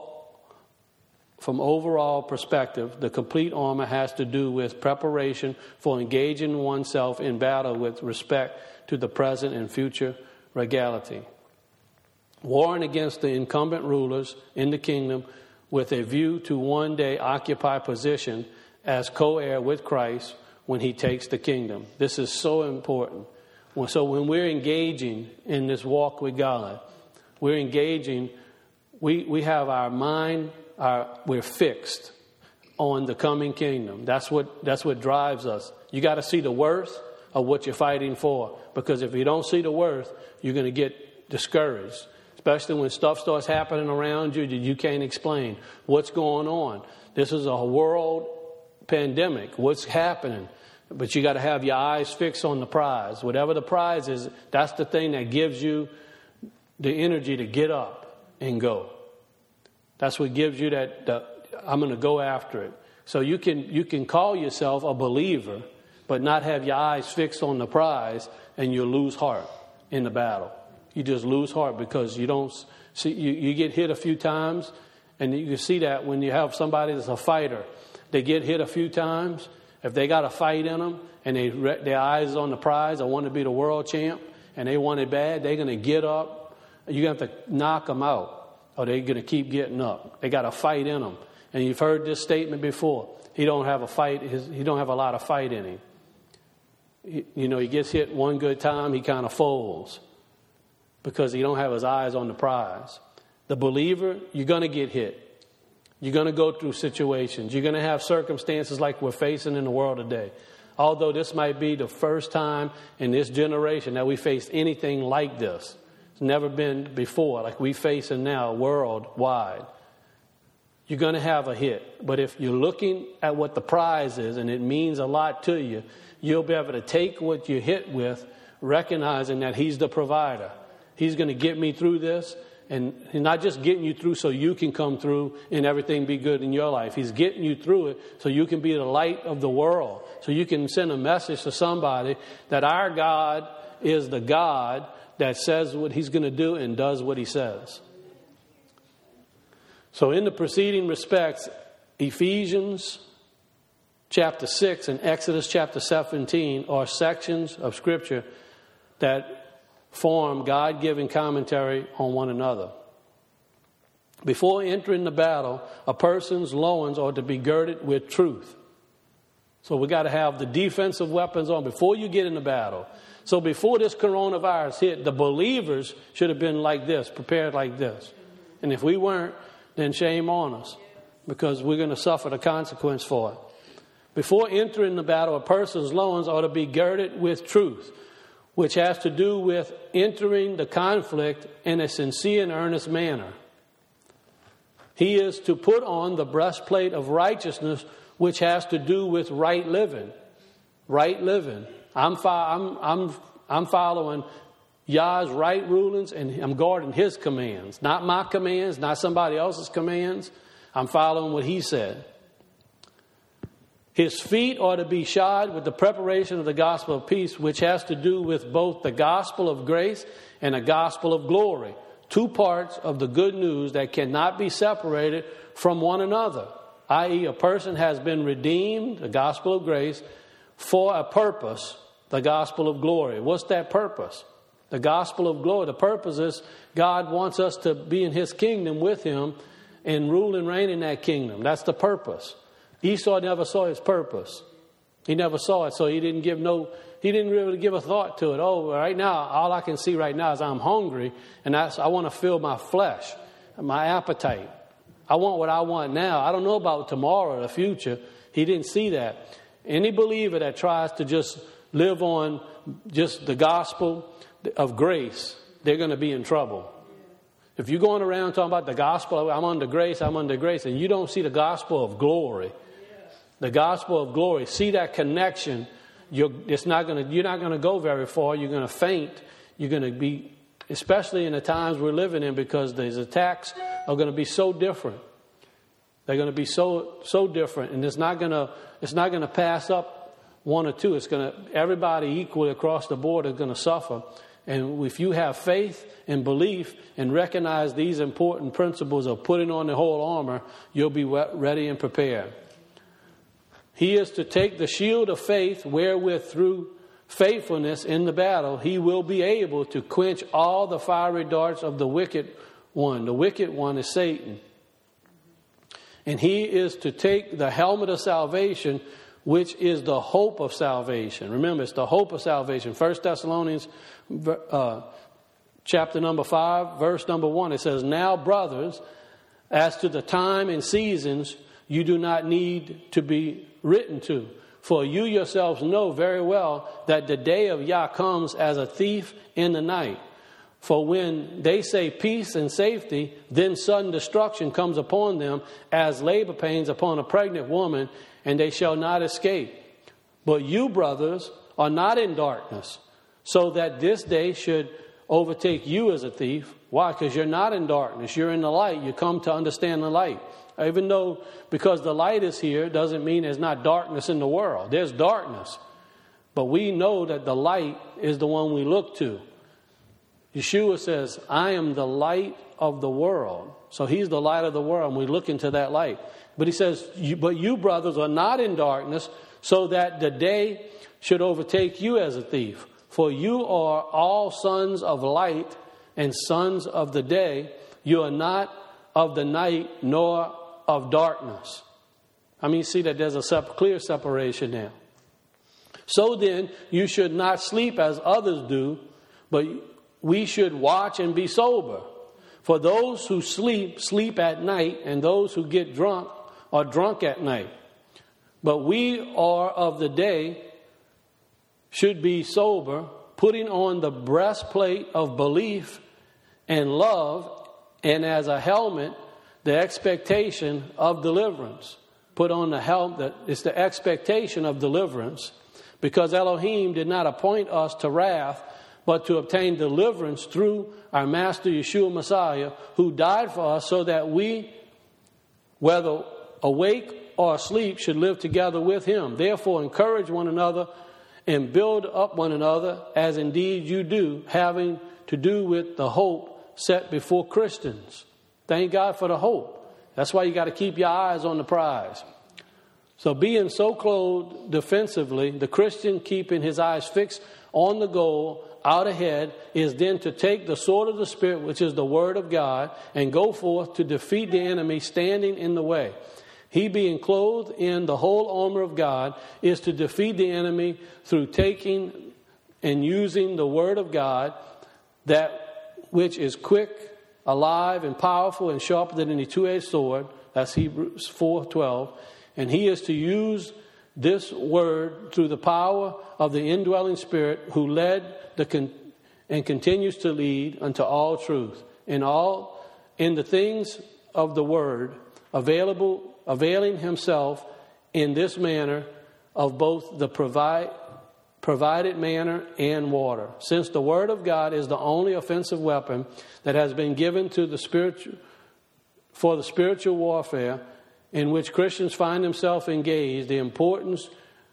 Speaker 1: overall perspective, the complete armor has to do with preparation for engaging oneself in battle with respect to the present and future regality. Warring against the incumbent rulers in the kingdom with a view to one day occupy position as co-heir with Christ when he takes the kingdom. This is so important. So when we're engaging in this walk with God, we're engaging, we have our mind, we're fixed on the coming kingdom. That's what drives us. You got to see the worth of what you're fighting for, because if you don't see the worth, you're going to get discouraged. Especially when stuff starts happening around you that you can't explain. What's going on? This is a world pandemic. What's happening? But you got to have your eyes fixed on the prize. Whatever the prize is, that's the thing that gives you the energy to get up and go. That's what gives you that I'm going to go after it. So you can call yourself a believer, but not have your eyes fixed on the prize, and you'll lose heart in the battle. You just lose heart because you don't See, you get hit a few times, and you can see that when you have somebody that's a fighter. They get hit a few times. If they got a fight in them, and their eyes on the prize, I want to be the world champ, and they want it bad, they're going to get up. You're going to have to knock them out, or they're going to keep getting up. They got a fight in them. And you've heard this statement before. He don't have a fight. He don't have a lot of fight in him. He gets hit one good time, he kind of folds because he don't have his eyes on the prize. The believer, you're going to get hit. You're going to go through situations. You're going to have circumstances like we're facing in the world today. Although this might be the first time in this generation that we face anything like this. It's never been before, like we facing now worldwide. You're going to have a hit. But if you're looking at what the prize is and it means a lot to you, you'll be able to take what you're hit with, recognizing that He's the provider. He's going to get me through this. And He's not just getting you through so you can come through and everything be good in your life. He's getting you through it so you can be the light of the world. So you can send a message to somebody that our God is the God that says what He's going to do and does what He says. So in the preceding respects, Ephesians chapter 6 and Exodus chapter 17 are sections of Scripture that form God-given commentary on one another. Before entering the battle, a person's loins are to be girded with truth. So we got to have the defensive weapons on before you get in the battle. So before this coronavirus hit, the believers should have been like this, prepared like this. And if we weren't, then shame on us, because we're going to suffer the consequence for it. Before entering the battle, a person's loins ought to be girded with truth, which has to do with entering the conflict in a sincere and earnest manner. He is to put on the breastplate of righteousness, which has to do with right living. Right living. I'm following Yah's right rulings, and I'm guarding His commands. Not my commands, not somebody else's commands. I'm following what He said. His feet are to be shod with the preparation of the gospel of peace, which has to do with both the gospel of grace and the gospel of glory. Two parts of the good news that cannot be separated from one another. I.e., a person has been redeemed, the gospel of grace, for a purpose, the gospel of glory. What's that purpose? The gospel of glory. The purpose is God wants us to be in His kingdom with Him and rule and reign in that kingdom. That's the purpose. Esau never saw his purpose. He never saw it, so he didn't really give a thought to it. Oh, right now, all I can see right now is I'm hungry, and I want to fill my flesh, my appetite. I want what I want now. I don't know about tomorrow or the future. He didn't see that. Any believer that tries to just live on just the gospel of grace, they're going to be in trouble. If you're going around talking about the gospel, I'm under grace, and you don't see the gospel of glory, the gospel of glory, see that connection, you're not going to go very far. You're going to faint. You're going to be, especially in the times we're living in, because these attacks are going to be so different. They're going to be so different, and it's not going to pass up one or two. Everybody equally across the board is going to suffer. And if you have faith and belief and recognize these important principles of putting on the whole armor, you'll be ready and prepared. He is to take the shield of faith, wherewith through faithfulness in the battle, he will be able to quench all the fiery darts of the wicked one. The wicked one is Satan. And he is to take the helmet of salvation, which is the hope of salvation. Remember, it's the hope of salvation. 1 Thessalonians chapter number 5, verse number 1. It says, "Now, brothers, as to the time and seasons, you do not need to be written to. For you yourselves know very well that the day of Yah comes as a thief in the night. For when they say peace and safety, then sudden destruction comes upon them as labor pains upon a pregnant woman, and they shall not escape. But you, brothers, are not in darkness, so that this day should overtake you as a thief." Why? Because you're not in darkness. You're in the light. You come to understand the light. Even though, because the light is here, doesn't mean there's not darkness in the world. There's darkness. But we know that the light is the one we look to. Yeshua says, I am the light of the world. So he's the light of the world, and we look into that light. But he says, but you, brothers, are not in darkness, so that the day should overtake you as a thief. For you are all sons of light and sons of the day. You are not of the night nor of darkness. I mean, see that there's a clear separation there. So then, you should not sleep as others do, but we should watch and be sober. For those who sleep, sleep at night, and those who get drunk are drunk at night. But we are of the day, should be sober, putting on the breastplate of belief and love, and as a helmet, the expectation of deliverance. Put on the helmet, it's the expectation of deliverance, because Elohim did not appoint us to wrath, but to obtain deliverance through our Master Yeshua Messiah, who died for us so that we, whether awake or asleep, should live together with him. Therefore, encourage one another and build up one another, as indeed you do, having to do with the hope set before Christians. Thank God for the hope. That's why you got to keep your eyes on the prize. So being so clothed defensively, the Christian keeping his eyes fixed on the goal out ahead is then to take the sword of the Spirit, which is the Word of God, and go forth to defeat the enemy standing in the way. He being clothed in the whole armor of God is to defeat the enemy through taking and using the Word of God, that which is quick, alive, and powerful, and sharper than any two-edged sword. That's Hebrews 4:12. And he is to use this word through the power of the indwelling Spirit, who led and continues to lead unto all truth. In the things of the word, availing himself in this manner of both the provided manner and water. Since the word of God is the only offensive weapon that has been given to for the spiritual warfare in which Christians find themselves engaged, the importance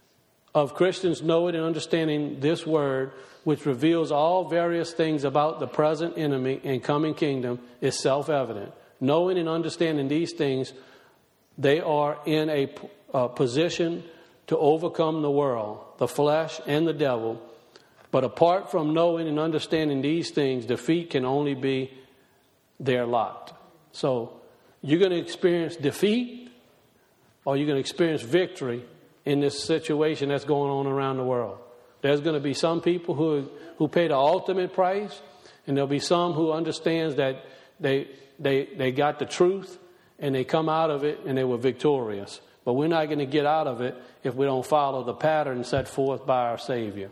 Speaker 1: of Christians knowing and understanding this word, which reveals all various things about the present enemy and coming kingdom, is self-evident. Knowing and understanding these things, they are in a position to overcome the world, the flesh, and the devil. But apart from knowing and understanding these things, defeat can only be their lot. So you're going to experience defeat, or you're going to experience victory in this situation that's going on around the world. There's going to be some people who pay the ultimate price, and there'll be some who understands that they got the truth, and they come out of it, and they were victorious. But we're not going to get out of it if we don't follow the pattern set forth by our Savior.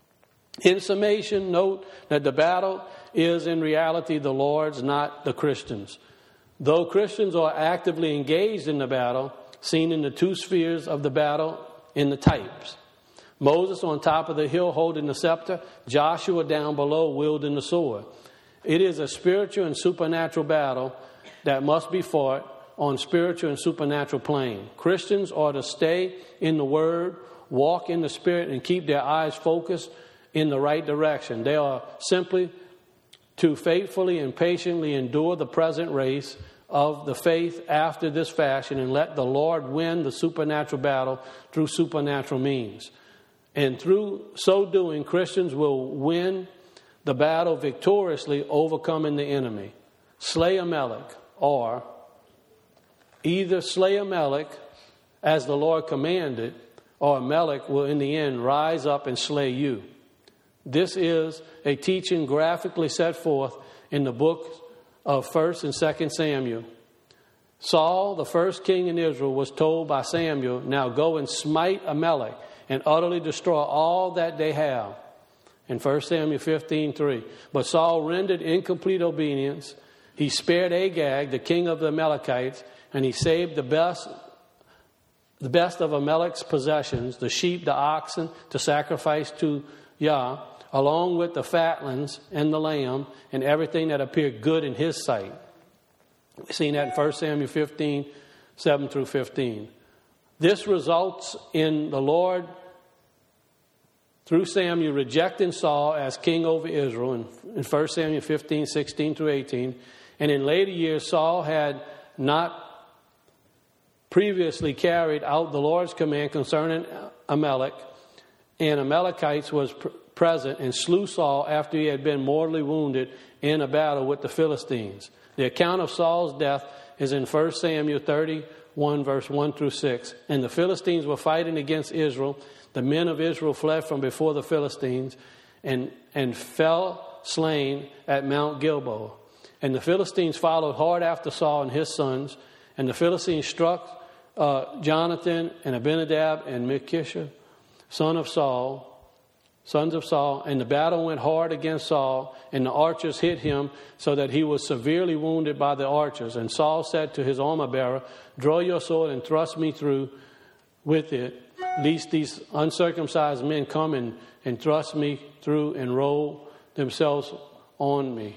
Speaker 1: In summation, note that the battle is in reality the Lord's, not the Christians. Though Christians are actively engaged in the battle, seen in the two spheres of the battle in the types. Moses on top of the hill holding the scepter, Joshua down below wielding the sword. It is a spiritual and supernatural battle that must be fought on spiritual and supernatural plane. Christians are to stay in the Word, walk in the Spirit, and keep their eyes focused in the right direction. They are simply to faithfully and patiently endure the present race of the faith after this fashion, and let the Lord win the supernatural battle through supernatural means. And through so doing, Christians will win the battle victoriously, overcoming the enemy. Slay Amalek, or either slay Amalek as the Lord commanded, or Amalek will in the end rise up and slay you. This is a teaching graphically set forth in the book of 1 and 2 Samuel. Saul, the first king in Israel, was told by Samuel, now go and smite Amalek and utterly destroy all that they have. In 1 Samuel 15:3. But Saul rendered incomplete obedience. He spared Agag, the king of the Amalekites, and he saved the best of Amalek's possessions, the sheep, the oxen, to sacrifice to Yah, along with the fatlings and the lamb and everything that appeared good in his sight. We've seen that in 1 Samuel 15, 7 through 15. This results in the Lord through Samuel rejecting Saul as king over Israel in 1 Samuel 15, 16 through 18. And in later years, Saul had not previously carried out the Lord's command concerning Amalek, and Amalekites was present and slew Saul after he had been mortally wounded in a battle with the Philistines. The account of Saul's death is in 1 Samuel 31, verse 1 through 6. And the Philistines were fighting against Israel. The men of Israel fled from before the Philistines and fell slain at Mount Gilboa. And the Philistines followed hard after Saul and his sons. And the Philistines struck Jonathan and Abinadab and Michisha, sons of Saul. And the battle went hard against Saul, and the archers hit him so that he was severely wounded by the archers. And Saul said to his armor-bearer, "Draw your sword and thrust me through with it, lest these uncircumcised men come and thrust me through and roll themselves on me."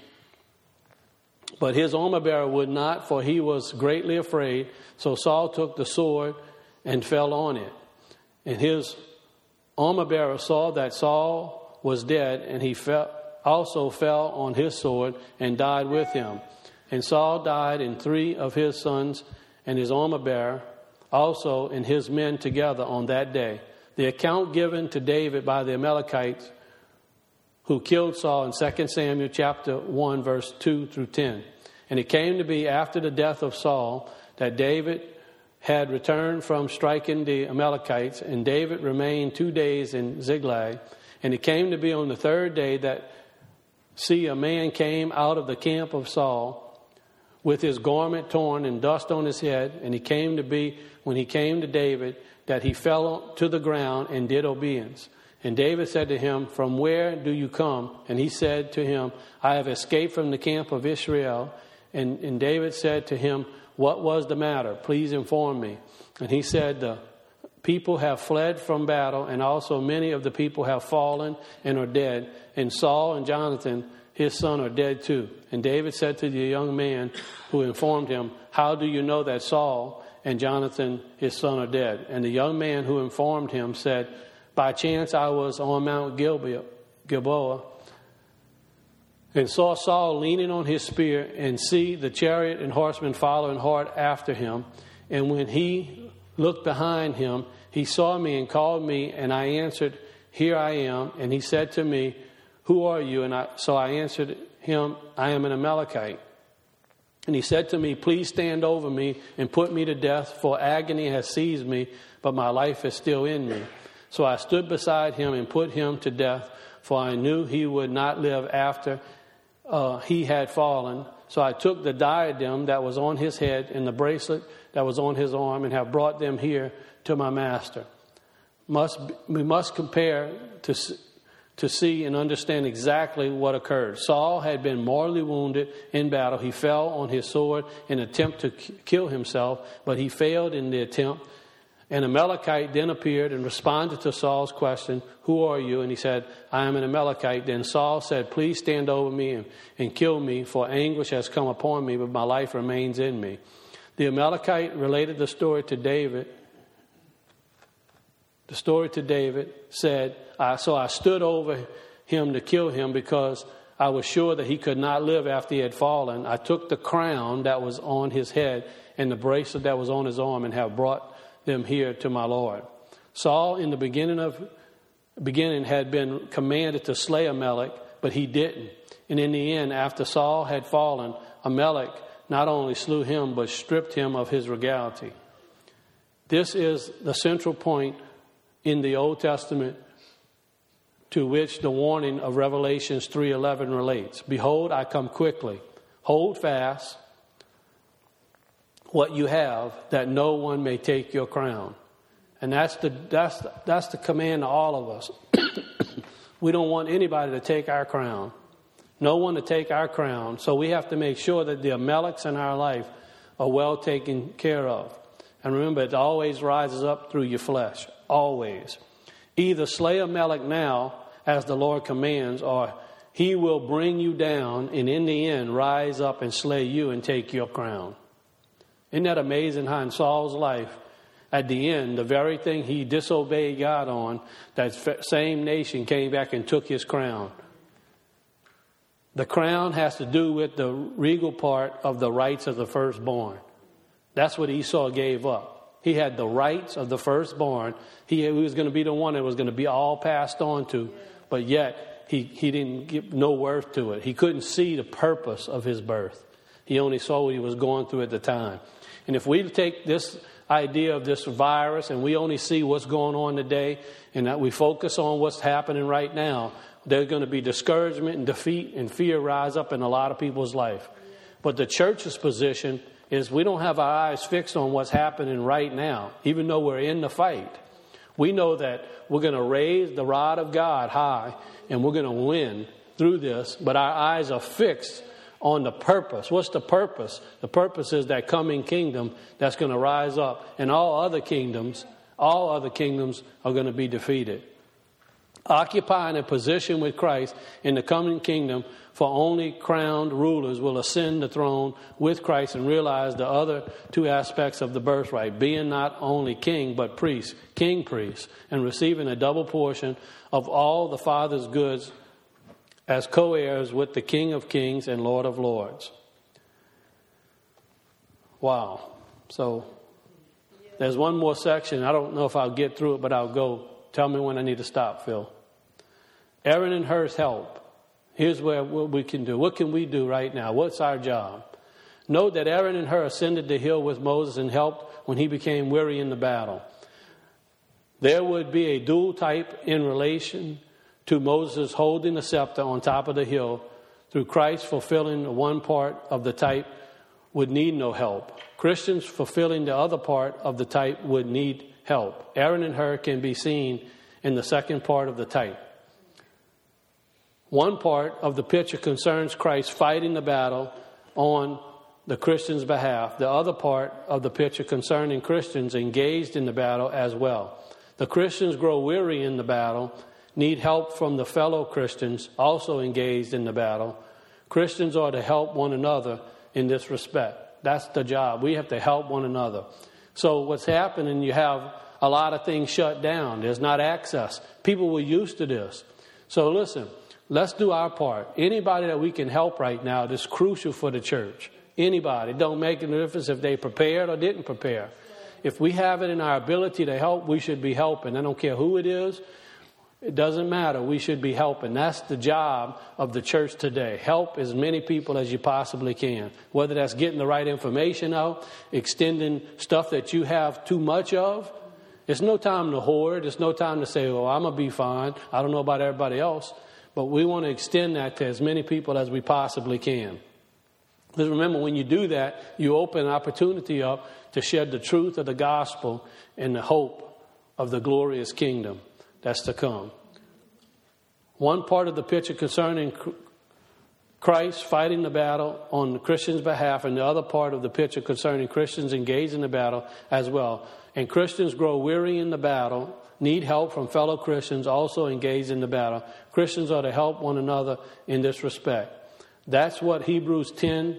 Speaker 1: But his armor-bearer would not, for he was greatly afraid. So Saul took the sword and fell on it. And his armor-bearer saw that Saul was dead, and he also fell on his sword and died with him. And Saul died, and 3 of his sons and his armor-bearer, also and his men together on that day. The account given to David by the Amalekites who killed Saul in 2 Samuel chapter 1, verse 2 through 10. And it came to be after the death of Saul that David had returned from striking the Amalekites, and David remained 2 days in Ziklag. And it came to be on the 3rd day that, see, a man came out of the camp of Saul with his garment torn and dust on his head. And it came to be, when he came to David, that he fell to the ground and did obedience. And David said to him, "From where do you come?" And he said to him, "I have escaped from the camp of Israel." And David said to him, "What was the matter? Please inform me." And he said, "The people have fled from battle, and also many of the people have fallen and are dead. And Saul and Jonathan, his son, are dead too." And David said to the young man who informed him, "How do you know that Saul and Jonathan, his son, are dead?" And the young man who informed him said, "By chance I was on Mount Gilboa, and saw Saul leaning on his spear, and see the chariot and horsemen following hard after him. And when he looked behind him, he saw me and called me, and I answered, 'Here I am.' And he said to me, 'Who are you?' And so I answered him, 'I am an Amalekite.' And he said to me, 'Please stand over me and put me to death, for agony has seized me, but my life is still in me.' So I stood beside him and put him to death, for I knew he would not live after he had fallen. So I took the diadem that was on his head and the bracelet that was on his arm, and have brought them here to my master." We must compare to see and understand exactly what occurred. Saul had been mortally wounded in battle. He fell on his sword in an attempt to kill himself, but he failed in the attempt. An Amalekite then appeared and responded to Saul's question, "Who are you?" And he said, "I am an Amalekite." Then Saul said, "Please stand over me and kill me, for anguish has come upon me, but my life remains in me." The Amalekite related the story to David. The story to David said, "So I stood over him to kill him, because I was sure that he could not live after he had fallen. I took the crown that was on his head and the bracelet that was on his arm, and have brought them here to my Lord." Saul in the beginning had been commanded to slay Amalek, but he didn't. And in the end, after Saul had fallen, Amalek not only slew him, but stripped him of his regality. This is the central point in the Old Testament to which the warning of Revelations 3:11 relates. "Behold, I come quickly. Hold fast what you have, that no one may take your crown." And that's the command to all of us. We don't want anybody to take our crown. No one to take our crown. So we have to make sure that the Amaleks in our life are well taken care of. And remember, it always rises up through your flesh. Always. Either slay Amalek now, as the Lord commands, or he will bring you down, and in the end rise up and slay you and take your crown. Isn't that amazing how in Saul's life, at the end, the very thing he disobeyed God on, that same nation came back and took his crown. The crown has to do with the regal part of the rights of the firstborn. That's what Esau gave up. He had the rights of the firstborn. He was going to be the one that was going to be all passed on to, but yet he didn't give no worth to it. He couldn't see the purpose of his birth. He only saw what he was going through at the time. And if we take this idea of this virus and we only see what's going on today and that we focus on what's happening right now, there's going to be discouragement and defeat and fear rise up in a lot of people's life. But the church's position is we don't have our eyes fixed on what's happening right now, even though we're in the fight. We know that we're going to raise the rod of God high and we're going to win through this, but our eyes are fixed on the purpose. What's the purpose? The purpose is that coming kingdom that's going to rise up, and all other kingdoms are going to be defeated. Occupying a position with Christ in the coming kingdom, for only crowned rulers will ascend the throne with Christ and realize the other two aspects of the birthright, being not only king but priest, king-priest, and receiving a double portion of all the Father's goods as co-heirs with the King of Kings and Lord of Lords. Wow. So there's one more section. I don't know if I'll get through it, but I'll go. Tell me when I need to stop, Phil. Aaron and Hur's help. Here's what we can do. What can we do right now? What's our job? Note that Aaron and Hur ascended the hill with Moses and helped when he became weary in the battle. There would be a dual type in relation to Moses holding the scepter on top of the hill. Through Christ fulfilling one part of the type would need no help. Christians fulfilling the other part of the type would need help. Aaron and Hur can be seen in the second part of the type. One part of the picture concerns Christ fighting the battle on the Christians' behalf. The other part of the picture concerning Christians engaged in the battle as well. The Christians grow weary in the battle, need help from the fellow Christians also engaged in the battle. Christians are to help one another in this respect. That's the job. We have to help one another. So what's happening, you have a lot of things shut down. There's not access. People were used to this. So listen, let's do our part. Anybody that we can help right now is crucial for the church. Anybody. It don't make a difference if they prepared or didn't prepare. If we have it in our ability to help, we should be helping. I don't care who it is. It doesn't matter. We should be helping. That's the job of the church today. Help as many people as you possibly can. Whether that's getting the right information out, extending stuff that you have too much of. It's no time to hoard. It's no time to say, oh, I'm going to be fine. I don't know about everybody else. But we want to extend that to as many people as we possibly can. Because remember, when you do that, you open an opportunity up to shed the truth of the gospel and the hope of the glorious kingdom that's to come. One part of the picture concerning Christ fighting the battle on the Christians' behalf, and the other part of the picture concerning Christians engaged in the battle as well. And Christians grow weary in the battle, need help from fellow Christians also engaged in the battle. Christians are to help one another in this respect. That's what Hebrews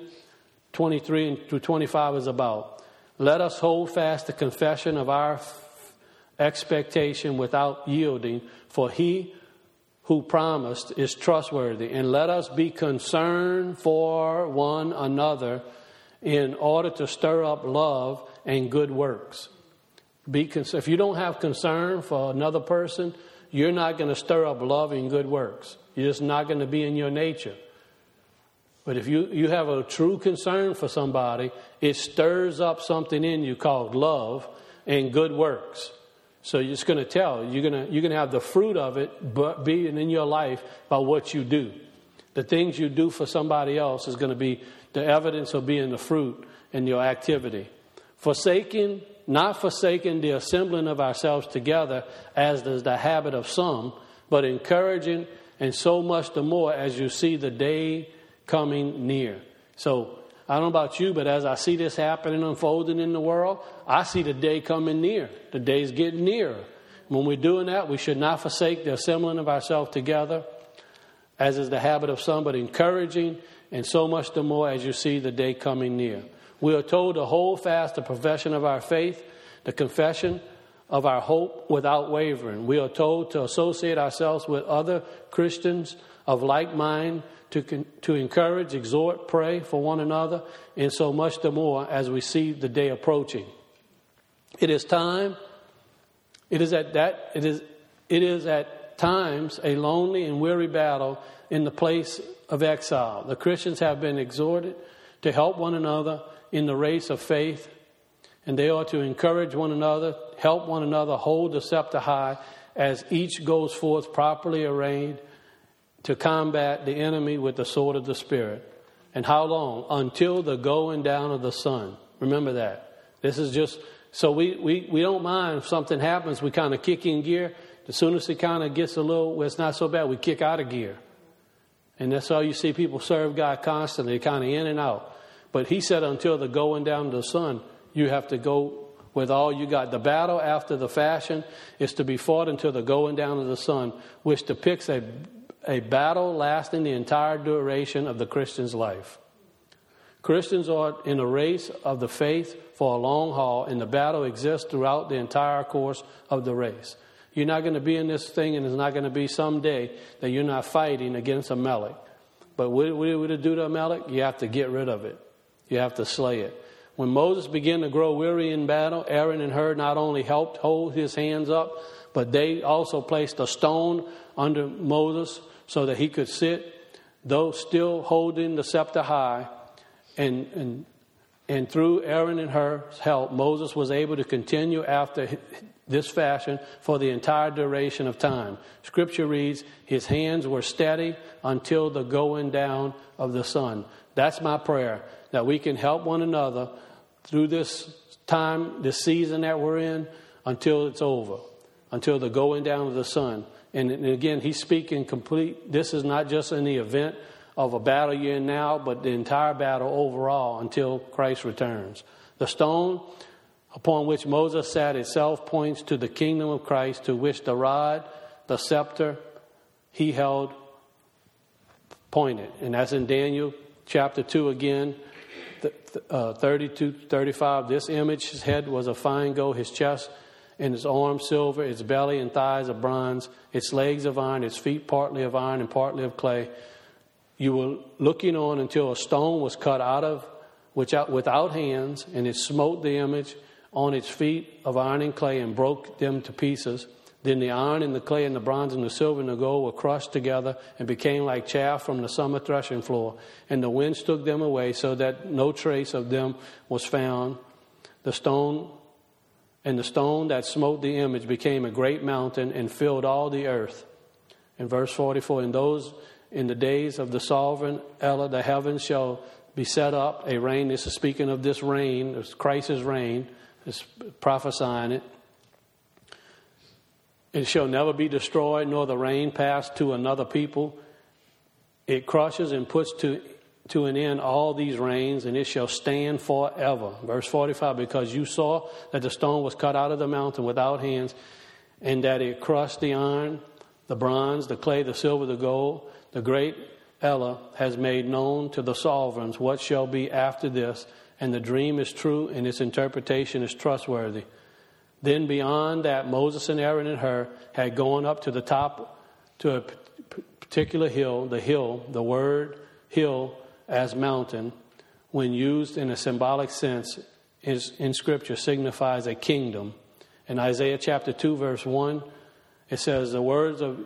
Speaker 1: 10:23 through 25 is about. Let us hold fast the confession of our expectation without yielding, for he who promised is trustworthy. And let us be concerned for one another in order to stir up love and good works. If you don't have concern for another person, you're not going to stir up love and good works. You're just not going to be in your nature. But if you have a true concern for somebody, it stirs up something in you called love and good works. So you're just going to tell. You're going to have the fruit of it being in your life by what you do. The things you do for somebody else is going to be the evidence of being the fruit in your activity. Not forsaking the assembling of ourselves together, as is the habit of some, but encouraging, and so much the more as you see the day coming near. So I don't know about you, but as I see this happening, unfolding in the world, I see the day coming near. The day's getting nearer. When we're doing that, we should not forsake the assembling of ourselves together, as is the habit of some, but encouraging, and so much the more as you see the day coming near. We are told to hold fast the profession of our faith. the confession of our hope without wavering. We are told to associate ourselves with other Christians of like mind, to encourage, exhort, pray for one another, and so much the more as we see the day approaching. It is at times a lonely and weary battle in the place of exile. The Christians have been exhorted to help one another in the race of faith, and they are to encourage one another, help one another, hold the scepter high as each goes forth properly arrayed to combat the enemy with the sword of the Spirit. And how long? Until the going down of the sun. Remember that. This is just, so we don't mind if something happens, we kind of kick in gear. As soon as it kind of gets a little, well, it's not so bad, we kick out of gear. And that's how you see people serve God constantly, kind of in and out. But he said until the going down of the sun, you have to go with all you got. The battle after the fashion is to be fought until the going down of the sun, which depicts a battle lasting the entire duration of the Christian's life. Christians are in a race of the faith for a long haul, and the battle exists throughout the entire course of the race. You're not going to be in this thing, and it's not going to be someday that you're not fighting against Amalek. But what would it do to Amalek? You have to get rid of it. You have to slay it. When Moses began to grow weary in battle, Aaron and Hur not only helped hold his hands up, but they also placed a stone under Moses so that he could sit, though still holding the scepter high. And through Aaron and Hur's help, Moses was able to continue after this fashion for the entire duration of time. Scripture reads, his hands were steady until the going down of the sun. That's my prayer, that we can help one another through this time, this season that we're in, until it's over, until the going down of the sun. And again, he's speaking complete. This is not just in the event of a battle you're in now, but the entire battle overall until Christ returns. The stone upon which Moses sat itself points to the kingdom of Christ, to which the rod, the scepter he held pointed. And that's in Daniel chapter 2 again, 32-35. This image, his head was of fine gold, his chest and his arms silver, its belly and thighs of bronze, its legs of iron, its feet partly of iron and partly of clay. You were looking on until a stone was cut out of, without hands, and it smote the image on its feet of iron and clay and broke them to pieces. Then the iron and the clay and the bronze and the silver and the gold were crushed together and became like chaff from the summer threshing floor. And the winds took them away so that no trace of them was found. The stone that smote the image became a great mountain and filled all the earth. In verse 44, in the days of the sovereign Elah, the heavens shall be set up, a rain. This is speaking of this rain, it's Christ's rain, it's prophesying it. It shall never be destroyed, nor the rain pass to another people. It crushes and puts to an end all these rains, and it shall stand forever. Verse 45, because you saw that the stone was cut out of the mountain without hands, and that it crushed the iron, the bronze, the clay, the silver, the gold. The great Elah has made known to the sovereigns what shall be after this, and the dream is true, and its interpretation is trustworthy. Then beyond that, Moses and Aaron and Hur had gone up to the top, to a particular hill. The word hill as mountain, when used in a symbolic sense, is in Scripture signifies a kingdom. In Isaiah chapter 2, verse 1, it says, the words of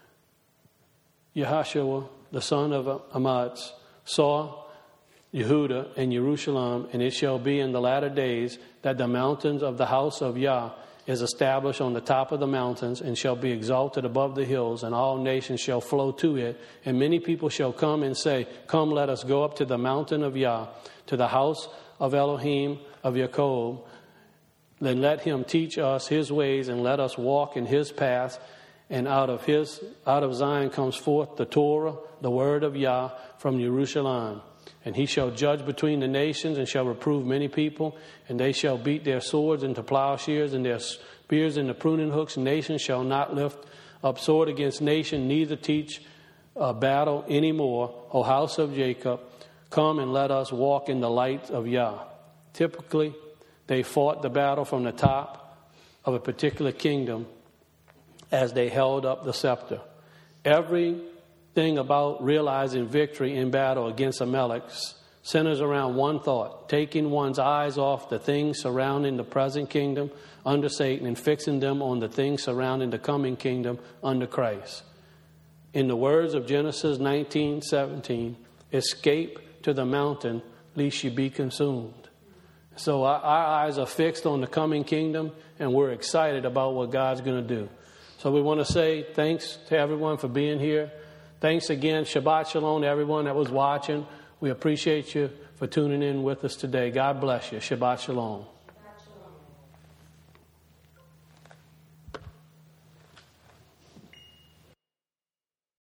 Speaker 1: Yahshua, the son of Amatz, saw Yehuda and Jerusalem, and it shall be in the latter days that the mountains of the house of Yah is established on the top of the mountains and shall be exalted above the hills, and all nations shall flow to it. And many people shall come and say, come, let us go up to the mountain of Yah, to the house of Elohim of Jacob. Then let him teach us his ways, and let us walk in his paths. And out of Zion comes forth the Torah, the word of Yah, from Jerusalem. And he shall judge between the nations, and shall reprove many people, and they shall beat their swords into plowshares, and their spears into pruning hooks. Nation shall not lift up sword against nation, neither teach battle anymore. O house of Jacob, come and let us walk in the light of Yah. Typically, They fought the battle from the top of a particular kingdom as they held up the scepter. Everything about realizing victory in battle against Amalek centers around one thought: taking one's eyes off the things surrounding the present kingdom under Satan and fixing them on the things surrounding the coming kingdom under Christ. In the words of Genesis 19:17, escape to the mountain, lest you be consumed. So our eyes are fixed on the coming kingdom, and we're excited about what God's going to do. So we want to say thanks to everyone for being here. Thanks again. Shabbat Shalom to everyone that was watching. We appreciate you for tuning in with us today. God bless you. Shabbat Shalom.